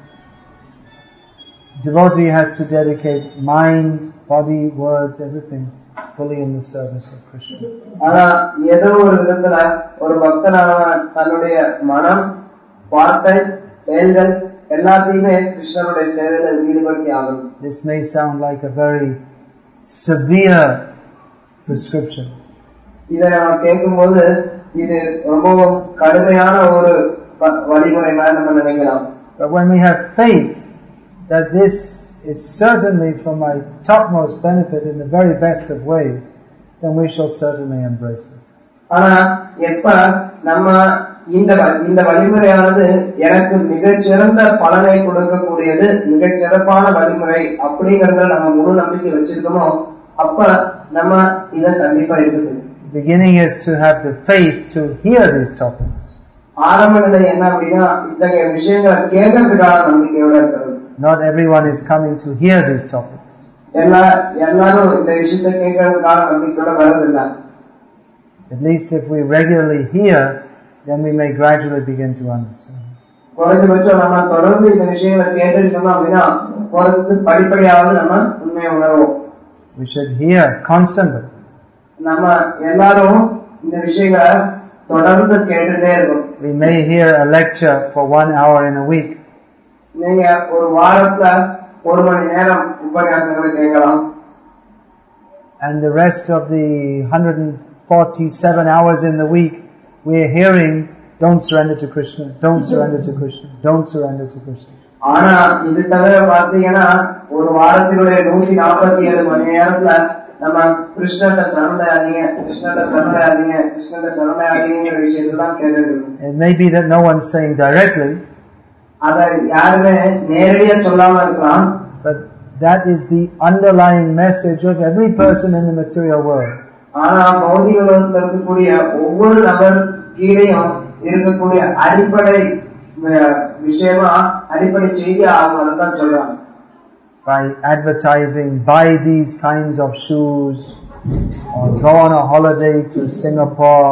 devotee has to dedicate mind, body, words, everything fully in the service of Krishna. ஆனா ஏதோ ஒரு விதத்துல ஒரு பக்தனானவன் தன்னுடைய மனம், வார்த்தை, செயல்கள் எல்லாத்தையுமே கிருஷ்ணனுடைய சேவையில ஈடுபடுத்தி ஆகணும். This may sound like a very severe prescription. இதை நம்ம கேட்கும்போது இது ரொம்பவும் கடுமையான ஒரு வழிமுறை மாதிரி நம்ம நினைக்கலாம். But when we have faith that this is certainly for my topmost benefit in the very best of ways, then we shall certainly embrace it. ஆனா எப்ப நம்ம இந்த வழிமுறையானது எனக்கு மிகச்சிறந்த பலனை கொடுக்கக்கூடியது, மிகச்சிறப்பான வழிமுறை அப்படிங்கறத நம்ம முழு நம்பிக்கை வச்சிருக்கோமோ அப்ப நம்ம இதை கண்டிப்பா எடுத்துக்கணும். Beginning is to have the faith to hear these topics. ஆரம்ப நிலை என்ன அப்படின்னா இத்தகைய விஷயங்களை கேட்கறதுக்கான நம்பிக்கையோட இருக்கிறது. Not everyone is coming to hear these topics. எல்லாரும் இந்த விஷயத்தை கேட்கறதுக்கான நம்பிக்கையோட வரதில்லை. At least if we regularly hear, then we may gradually begin to understand. குறைஞ்சபட்சம் நம்ம தொடர்ந்து இந்த விஷயங்களை கேட்டுட்டோம் அப்படின்னா குறைஞ்சது படிப்படியாவது நம்ம உண்மையை உணர்வோம். We should hear constantly. நம்ம எல்லாரும் இந்த விஷயங்களை தொடர்ந்து கேட்டுட்டே இருக்கோம். We may hear a lecture for 1 hour in a week. நீங்க ஒரு வாரத்துல 1 மணி நேரம் உபன்யாசங்களை கேட்கலாம். And the rest of the 147 hours in the week, we are hearing, don't surrender to Krishna, don't surrender to Krishna, don't surrender to Krishna. ஆனா இது தவிர பார்த்தீங்கன்னா ஒரு வாரத்தினுடைய 147 மணி நேரத்துல நம்ம கிருஷ்ணட்ட சரணடையாதீங்க, கிருஷ்ணட்ட சரணடையாதீங்க, கிருஷ்ணட்ட சரணடையாதீங்கிற விஷயத்தை தான் கேட்டுட்டு. It may be that no one's saying directly, அதை யாருமே நேரடியா சொல்லாம இருக்கலாம். but that is the underlying message of every person in the material world. ஆனா பௌதிக உலகத்தில் இருக்கக்கூடிய ஒவ்வொரு நபர் கீழையும் இருக்கக்கூடிய அடிப்படை விஷயமா அடிப்படை செய்தி அவங்க அதான் சொல்றாங்க. By advertising, buy these kinds of shoes, or go on a holiday to Singapore.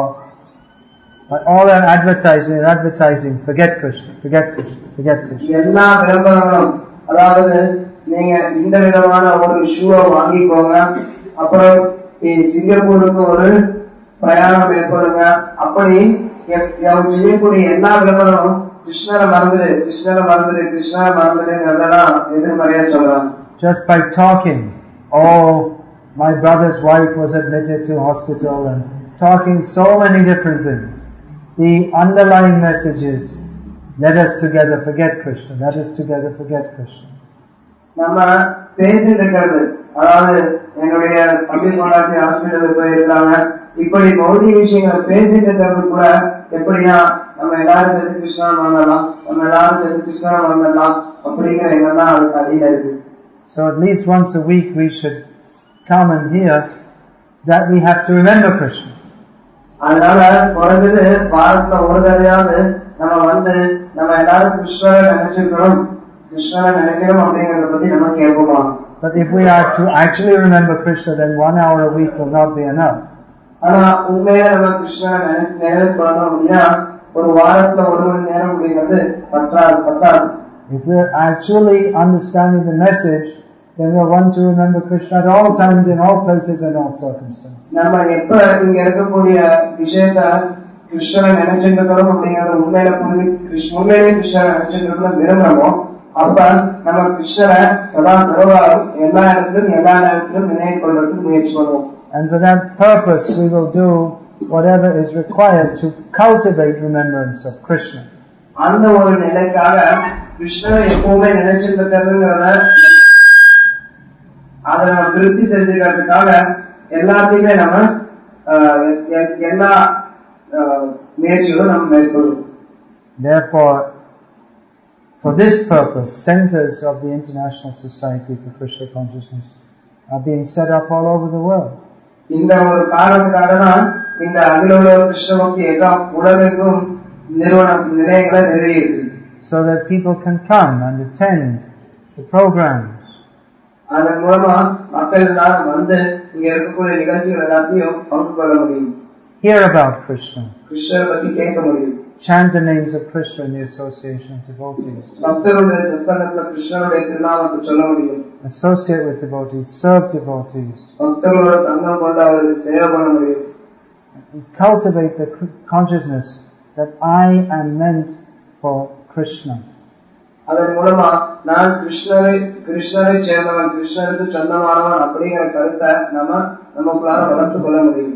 By all that advertising, forget Krishna, forget Krishna, forget Krishna. எல்லா விளம்பரங்களும், அதாவது நீங்க இந்த விதமான ஒரு ஷூவை வாங்கிக்கோங்க, அப்புறம் சிங்கப்பூருக்கு ஒரு பிரயாணம் மேற்கொள்ளுங்க, அப்படி செய்யக்கூடிய எல்லா விளம்பரமும் கிருஷ்ணரை மறந்துடு, கிருஷ்ணரை மறந்துடு, கிருஷ்ணரை மறந்துடுங்கிறதெல்லாம் எதிர்மறையா சொல்றாங்க. Just by talking, oh, my brother's wife was admitted to hospital, and talking so many different things. The underlying message is, let us together forget Krishna, let us together forget Krishna. நம்ம பேசிட்டு இருக்கிறது, அதாவது என்னுடைய தம்பி கொண்டாட்டி ஹாஸ்பிட்டலுக்கு போயிருக்காங்க, இப்படி பௌதிக விஷயங்களை பேசிட்டு இருக்கிறது கூட எப்படின்னா நம்ம எல்லாரும் சேர்த்து கிருஷ்ணா வாங்கலாம், நம்ம எல்லாரும் சேர்த்து கிருஷ்ணா வாங்கலாம் அப்படிங்கிற எண்ணம் தான் அதுக்கு அடியில இருக்கு. So at least once a week we should come and hear that we have to remember Krishna. அதனால குறைஞ்சது வாரத்துல ஒரு தடவையாவது நம்ம வந்து நம்ம எல்லாரும் கிருஷ்ணரை நினைச்சிருக்கணும், கிருஷ்ணரை நினைக்கணும் அப்படிங்கறத பத்தி நம்ம கேட்போமா. But if we are to actually remember Krishna, then 1 hour a week will not be enough. ஆனா உண்மையில நம்ம கிருஷ்ணரை நினைவு பண்ணணும் அப்படின்னா ஒரு வாரத்துல 1 மணி நேரம் அப்படிங்கிறது பத்தாது. If we are actually understanding the message, then we want to remember Krishna at all times, in all places, and all circumstances. நம்ம எப்ப இங்க இருக்கக்கூடிய விஷயத்த கிருஷ்ணரை நினைச்சிட்டு இருக்கிறோம் அப்படிங்கறது உண்மையிலேயே கிருஷ்ணரை நினைச்சிட்டு இருக்கிறோம் விரும்புறோமோ, அப்ப நம்ம கிருஷ்ணரை சதா சர்வகாலம் எல்லா நேரத்திலும் நினைவு கொள்றதுக்கு முயற்சி பண்ணுவோம். And for that purpose, we will do whatever is required to cultivate remembrance of Krishna. அந்த ஒரு நிலைக்காக கிருஷ்ணரை எப்பவுமே நினைச்சிட்டு இருக்கிறதுங்கிறத அதை நம்ம திருப்தி செஞ்சுக்கிறதுக்காக எல்லாத்தையுமே நம்ம எல்லா முயற்சிகளும் நம்ம மேற்கொள்ளும். Therefore, for this purpose, centers of the International Society for Krishna Consciousness are being set up all over the world. இந்த ஒரு காரணத்துக்காக தான் இந்த அகில உலக கிருஷ்ண பக்தி இயக்கம் உலகெங்கும் நிலையங்களை நிறுவியிருக்கு. So that people can come and attend the programs. அதன் மூலமா மக்கள் எல்லாரும் வந்து இங்க இருக்கக்கூடிய நிகழ்ச்சிகள் எல்லாத்தையும் பங்கு கொள்ள முடியும். Hear about Krishna. கிருஷ்ணரை பத்தி கேட்க முடியும். Chant the names of Krishna in the association of devotees. பக்தருடைய சத்சங்கத்துல கிருஷ்ணருடைய திருநாமத்தை சொல்ல முடியும். Associate with devotees, serve devotees. பக்தர்களோட சங்கம் கொண்டு அவருக்கு சேவை பண்ண முடியும். Cultivate the consciousness that I am meant for Krishna. அதன் மூலமா நான் கிருஷ்ணரை சேர்ந்தவன், கிருஷ்ணருக்கு சொந்தமானவன் அப்படிங்கிற கருத்தை நமக்குள்ளார வளர்த்துக் கொள்ள முடியும்.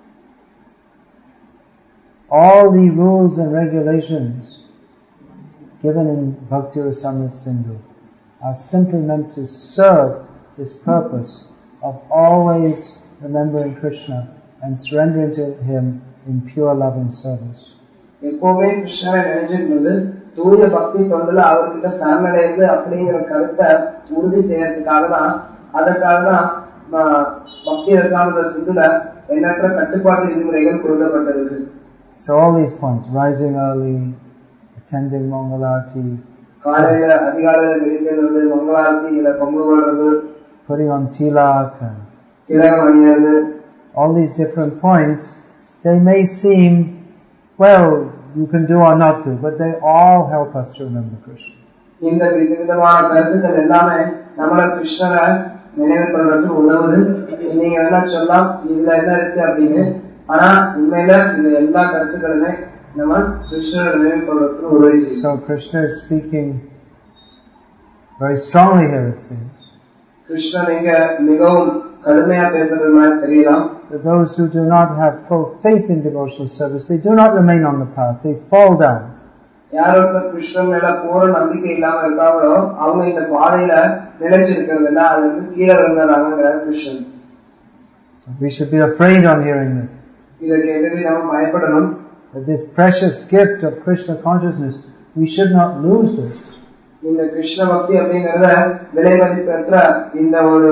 All the rules and regulations given in Bhakti Rasamrita Sindhu are simply meant to serve this purpose of always remembering Krishna and surrendering to Him in pure loving service. எப்பவுமே கிருஷ்ணரை நினைச்சிட்டு தூய பக்தி தொண்டுல அவர்கிட்ட சரணடைந்து அப்படிங்கிற கருத்தை உறுதி செய்யறதுக்காக தான், அதற்காக தான் பக்தி ரசாமிர்த சிந்துல எண்ணற்ற கட்டுப்பாட்டு விதிமுறைகள் கொடுக்கப்பட்டிருக்கு. So all these points, rising early, attending Mangalarti, காலையில அதிகாலையில விழிக்கிறது, மங்களாரத்தியில பங்கு கொள்றது, putting on tilak, திலகம் அணியது, all these different points, they may seem, well, you can do or not do, but they all help us to remember Krishna. இந்த விதமான கருத்துக்கள் எல்லாமே நம்மள கிருஷ்ணரை நினைவு கொள்றதுக்கு உதவுது. நீங்க என்ன சொல்லலாம் இதுல என்ன இருக்கு அப்படின்னு, ஆனா உண்மையில இந்த எல்லா கருத்துக்களுமே நம்ம கிருஷ்ணரை நினைவு கொள்றதுக்கு உதவி செய்யும். So Krishna is speaking very strongly here, it seems. கிருஷ்ணர் இங்க மிகவும் கடுமையா பேசுறது மாதிரி தெரியலாம். That those who do not have full faith in devotional service, they do not remain on the path, they fall down. யாருக்கு கிருஷ்ணன் மேல பூரண நம்பிக்கை இல்லாம இருக்காங்களோ அவங்க இந்த பாதையில நிலைச்சிருக்கிறது இல்ல, அது கீழே விழுந்தாங்க Krishnan. We should be afraid on hearing this. இதற்கு எதிரே நம்ம பயப்படணும். That this precious gift of Krishna consciousness, we should not lose this. இந்த கிருஷ்ண பக்தி அப்படிங்கறத விலை மதிப்பற்ற இந்த ஒரு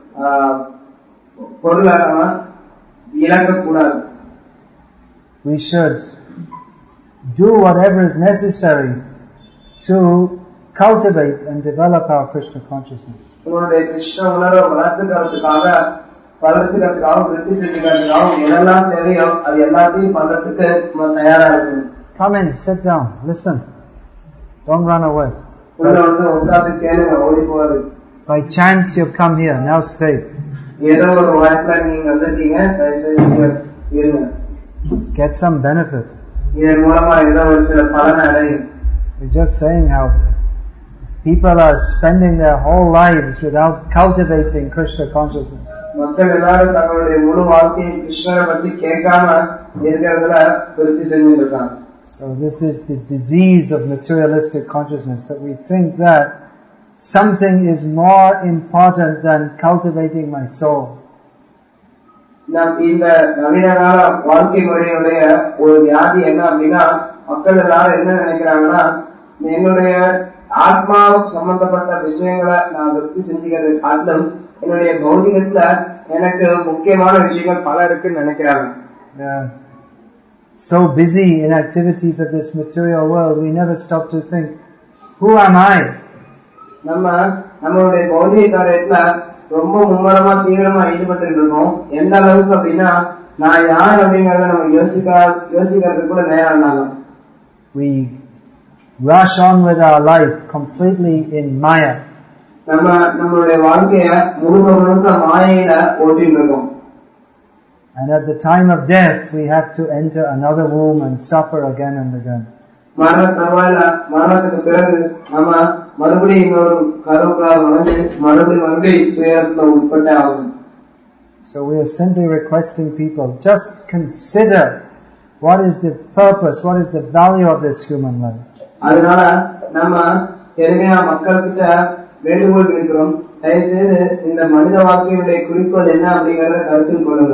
பொருளை நம்ம இழக்க கூடாது. We should do whatever is necessary to cultivate and develop our Krishna consciousness. உங்களுடைய கிருஷ்ண உணர்வை வளர்த்துக்கிறதுக்காக விருத்தி செஞ்சுக்கிறதுக்காக என்னெல்லாம் தேவையோ அது எல்லாத்தையும் பண்றதுக்கு நம்ம தயாரா இருக்கணும். Come in, sit down, listen. Don't run away. உள்ள வந்து உட்கார்ந்து கேளுங்க, ஓடி போவாது. By chance you've come here, now stay. ஏதோ ஒரு வாய்ப்புல நீங்க வந்திருக்கீங்க, தயவுசெய்து இருங்க. Get some benefit. இதன் மூலமா ஏதோ ஒரு சில பலனை அடையும். We're just saying how people are spending their whole lives without cultivating Krishna consciousness. மக்கள் எல்லாரும் தங்களுடைய முழு வாழ்க்கையை கிருஷ்ணரை பற்றி கேட்காம இருக்கிறதுல விருத்தி செஞ்சுட்டு இருக்காங்க. So this is the disease of materialistic consciousness, that we think that something is more important than cultivating my soul. நம் இந்த நவீன கால வாழ்க்கை முறையுடைய ஒரு வியாதி என்ன அப்படின்னா, மக்கள் எல்லாரும் என்ன நினைக்கிறாங்கன்னா, என்னுடைய ஆத்மா சம்பந்தப்பட்ட விஷயங்களை நான் விருத்தி செஞ்சுக்கிறது காட்டிலும் என்னுடைய பௌதிகத்துல எனக்கு முக்கியமான விஷயங்கள் பல இருக்குன்னு நினைக்கிறாங்க. So busy in activities of this material world, we never stop to think, who am I? நம்மளுடைய பௌதிக காரியத்துல ரொம்ப மும்மரமா தீவிரமா ஈடுபட்டு இருக்கோம். எந்த அளவுக்கு அப்படின்னா, நான் யார் அப்படிங்கறத நம்ம யோசிக்கிறது கூட நேரம் இருந்தாங்க. We rush on with our life completely in Maya. நம்மளுடைய வாழ்க்கைய முழுக்க மாயையில ஓட்டிட்டு இருக்கோம். And at the time of death, we have to enter another womb and suffer again and again. மரணத்துக்கு பிறகு நம்ம மறுபடியும் இன்னொரு கருவுக்குள்ளால் நுழைஞ்சு மறுபடியும் துயரத்துல உட்பட்ட ஆகும். So we are simply requesting people, just consider what is the purpose, what is the value of this human life. அதனால நம்ம எளிமையா மக்கள் கிட்ட வேண்டுகோள் இருக்கிறோம், தயவுசெய்து இந்த மனித வாழ்க்கையுடைய குறிக்கோள் என்ன அப்படிங்கறத கருத்தில் கொள்ளுங்க.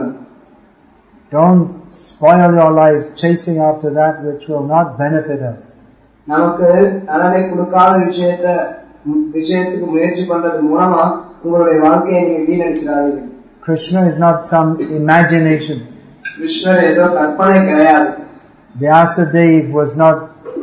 Don't spoil your lives chasing after that which will not benefit us. நமக்கு நலனை கொடுக்காத விஷயத்துக்கு முயற்சி பண்றது மூலமா உங்களுடைய வாழ்க்கையை நீங்க வீணடிச்சிடாதீங்க. Krishna is not some imagination. கிருஷ்ணர் ஏதோ கற்பனை கிடையாது. Vyasadeva was not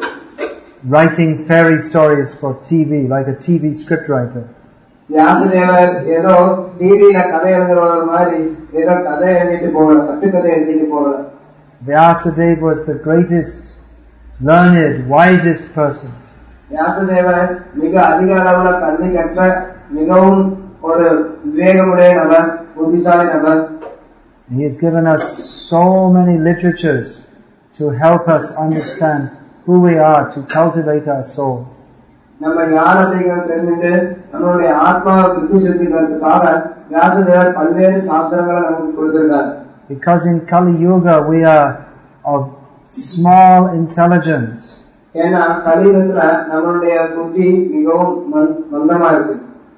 writing fairy stories for TV like a TV scriptwriter. வியாசதேவர் ஏதோ டிவியில கதை எழுதுறவர் மாதிரி ஏதோ கதை எழுதிட்டு போகல, கட்டுக்கதை எழுதிட்டு போகல. Vyasadeva was the greatest, learned, wisest person. வியாசதேவர் மிக அதிக அளவுல கல்வி கற்ற மிகவும் ஒரு விவேகமுடைய நபர், புத்திசாலி நபர். He has given us so many literatures to help us understand who we are, to cultivate our soul. நம்ம யார் அப்படிங்கிறது தெரிஞ்சுட்டு நம்மளுடைய ஆத்மாவை விருத்தி செஞ்சுக்கிறதுக்காக வியாசதேவர் பல்வேறு சாஸ்திரங்களை நமக்கு கொடுத்திருக்காரு. Because in Kali Yuga we are of small intelligence. ஏன்னா கலியுகத்துல நம்மளுடைய புத்தி மிகவும் மந்தமா இருக்கு.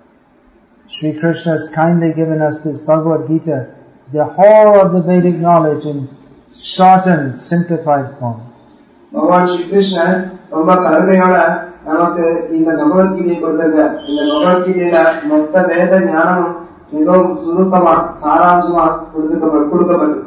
Sri Krishna has kindly given us this Bhagavad Gita, the whole of the Vedic knowledge in shortened, simplified form. பகவான் ஸ்ரீ கிருஷ்ணன் ரொம்ப கருணையோட நமக்கு இந்த பகவத்கீதையை கொடுத்திருக்கார். இந்த பகவத்கீதையில மொத்த வேத ஞானமும் மிகவும் சுருக்கமா சாராம்சமா கொடுக்கப்பட்டது.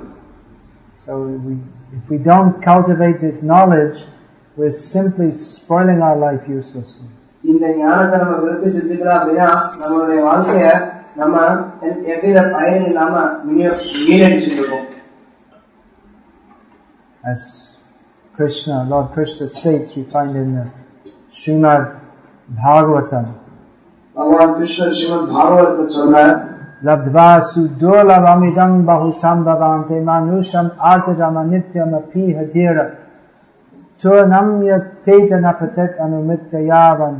So if we don't cultivate this knowledge, we're simply spoiling our life uselessly. இந்த ஞானத்தை நம்ம விருத்தி செஞ்சுக்கலாம் அப்படின்னா நம்மளுடைய வாழ்க்கைய நம்ம எவ்வித பயன் இல்லாம வீணடிச்சுட்டு இருக்கோம். As Krishna, Lord Krishna states, we find in the Srimad Bhagavatam. Bhagavan Krishna Srimad Bhagavatam சொல்றார், Labdva sudurlavamidam bahusambhavante manusham artadama nityam api hadira turnamya tetana patet anumityayavan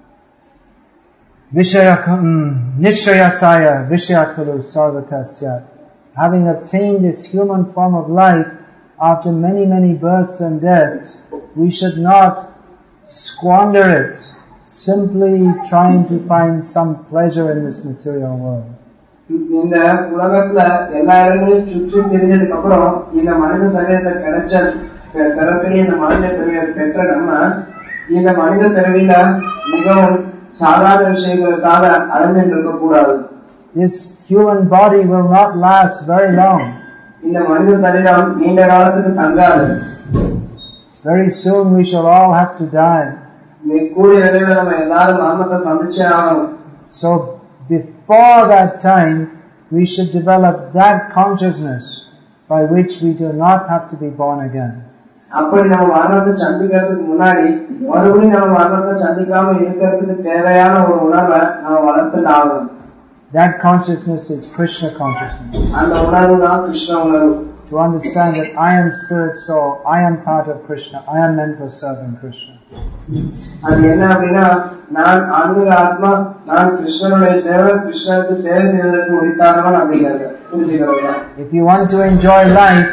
nishayasaya vishayakalu sarvatasyat. Having obtained this human form of life after many, many births and deaths, we should not squander it simply trying to find some pleasure in this material world. இந்த உலகத்துல எல்லா இடங்களையும் சுற்றி தெரிஞ்சதுக்கு அப்புறம் இந்த மனித சரீரத்தை கிடைச்ச பிறப்பிலே இந்த மனித பிறவியை பெற்ற நம்ம இந்த மனித பிறவில மிகவும் சாதாரண விஷயங்களுக்காக அலைஞ்சிட்டு இருக்க கூடாது. This human body will not last very long. இந்த மனித சரீரம் நீண்ட காலத்துக்கு தங்காது. Very soon we shall all have to die. கூடிய விரைவில் நம்ம எல்லாரும் மரணத்தை சந்திச்சே ஆகணும். So before that time, we should develop that consciousness by which we do not have to be born again. அப்படி நம்ம மரணத்தை சந்திக்கிறதுக்கு முன்னாடி மறுபடியும் நம்ம மரணத்தை சந்திக்காம இருக்கிறதுக்கு தேவையான ஒரு உணர்வை நம்ம வளர்த்துட்டு ஆகணும். That consciousness is Krishna consciousness. அந்த உணர்வு தான் கிருஷ்ண உணர்வு. To understand that I am spirit soul, I am part of Krishna, I am meant for serving Krishna. அது என்ன அப்படின்னா, நான் ஆன்மீக ஆத்மா, நான் கிருஷ்ணனுடைய சேவன், கிருஷ்ணனுக்கு சேவை செய்வதற்கு உரித்தானவன் அப்படிங்கிறது புரிஞ்சுக்கிறது. If you want to enjoy life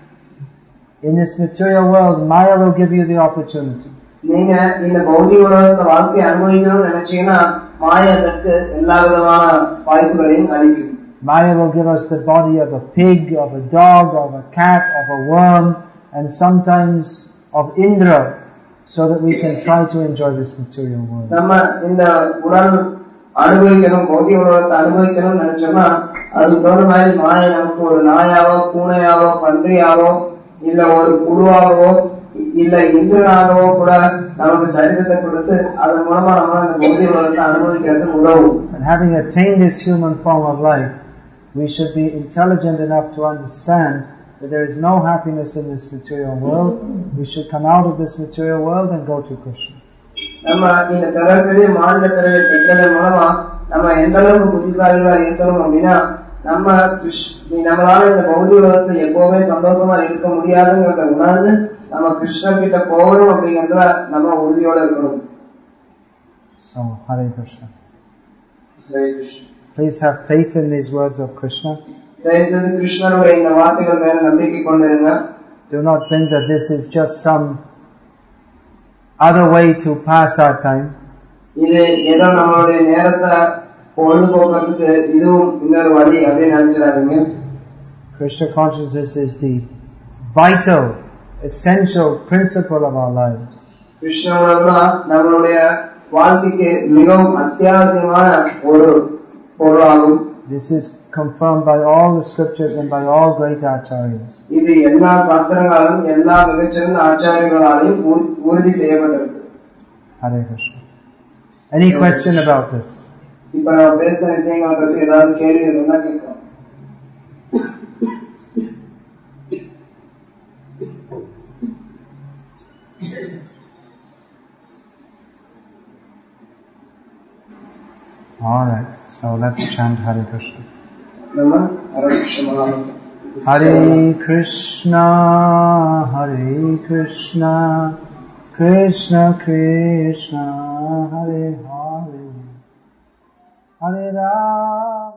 in this material world, Maya will give you the opportunity. நீங்க இந்த பௌதிக உலகத்தை வாழ்க்கை அனுபவிக்கணும்னு நினைச்சீங்கன்னா மாயா அதற்கு எல்லா விதமான வாய்ப்புகளையும் அளிக்கும். Maya will give us the body of a pig, of a dog, of a cat, of a worm, and sometimes of Indra, so that we can try to enjoy this material world. நம்ம இந்த உலக அனுபவிக்கணும், பௌதிக உலகத்தை அனுபவிக்கணும்னு நினைச்சோம்னா அதுக்கு தகுந்த மாதிரி மாயை நமக்கு ஒரு நாயாவோ, பூனையாவோ, பன்றியாவோ, இல்ல ஒரு புழுவாகவோ, இல்ல இந்திரனாகவோ கூட நமக்கு சரீரத்தை கொடுத்து அதன் மூலமா நம்ம இந்த பௌதிக உலகத்தை அனுபவிக்கிறதுக்கு உதவும். And having attained this human form of life, we should be intelligent enough to understand that there is no happiness in this material world. We should come out of this material world and go to Krishna. நம்ம இந்த பிறவிலே மாநில பிறவை பெற்றதன் மூலமா நம்ம எந்த அளவுக்கு புத்திசாலிகளா இருக்கணும் அப்படின்னா, நம்மளால இந்த பௌதிக உலகத்தில் எப்பவுமே சந்தோஷமா இருக்க முடியாதுங்கிறத உணர்ந்து நம்ம கிருஷ்ணன் கிட்ட போகணும் அப்படிங்கறதுல நம்ம உறுதியோட இருக்கணும். So, Hare Krishna. Hare Krishna. Please have faith in these words of Krishna. தயவுசெய்து கிருஷ்ணனுடைய இந்த வார்த்தைகள் மேல நம்பிக்கை கொண்டிருங்க. Do not think that this is just some other way to pass our time. இது ஏதோ நம்மளுடைய நேரத்தை பொழுதுபோக்குறதுக்கு இதுவும் இன்னொரு வழி அப்படின்னு நினைச்சிடாதீங்க. Krishna consciousness is the vital, essential principle of our lives. Krishna உணர்வுதான் நம்மளுடைய வாழ்க்கைக்கு மிகவும் அத்தியாவசியமான ஒரு பொருளாகும். This is confirmed by all the scriptures and by all great acharyas. இது எல்லா சாஸ்திரங்களாலும் எல்லா மிகச்சிறந்த ஆச்சாரியர்களாலும் உறுதி செய்யப்பட்டிருக்கு. Hare Krishna. Any question about this? இப்ப நம்ம பேசுற விஷயங்களை பற்றி ஏதாவது கேள்வி இருந்தா கேட்கலாம். Alright, so let's chant Hare Krishna. Hare Krishna. Hare Krishna, Hare Krishna, Krishna Krishna, Hare Hare, Hare Rama.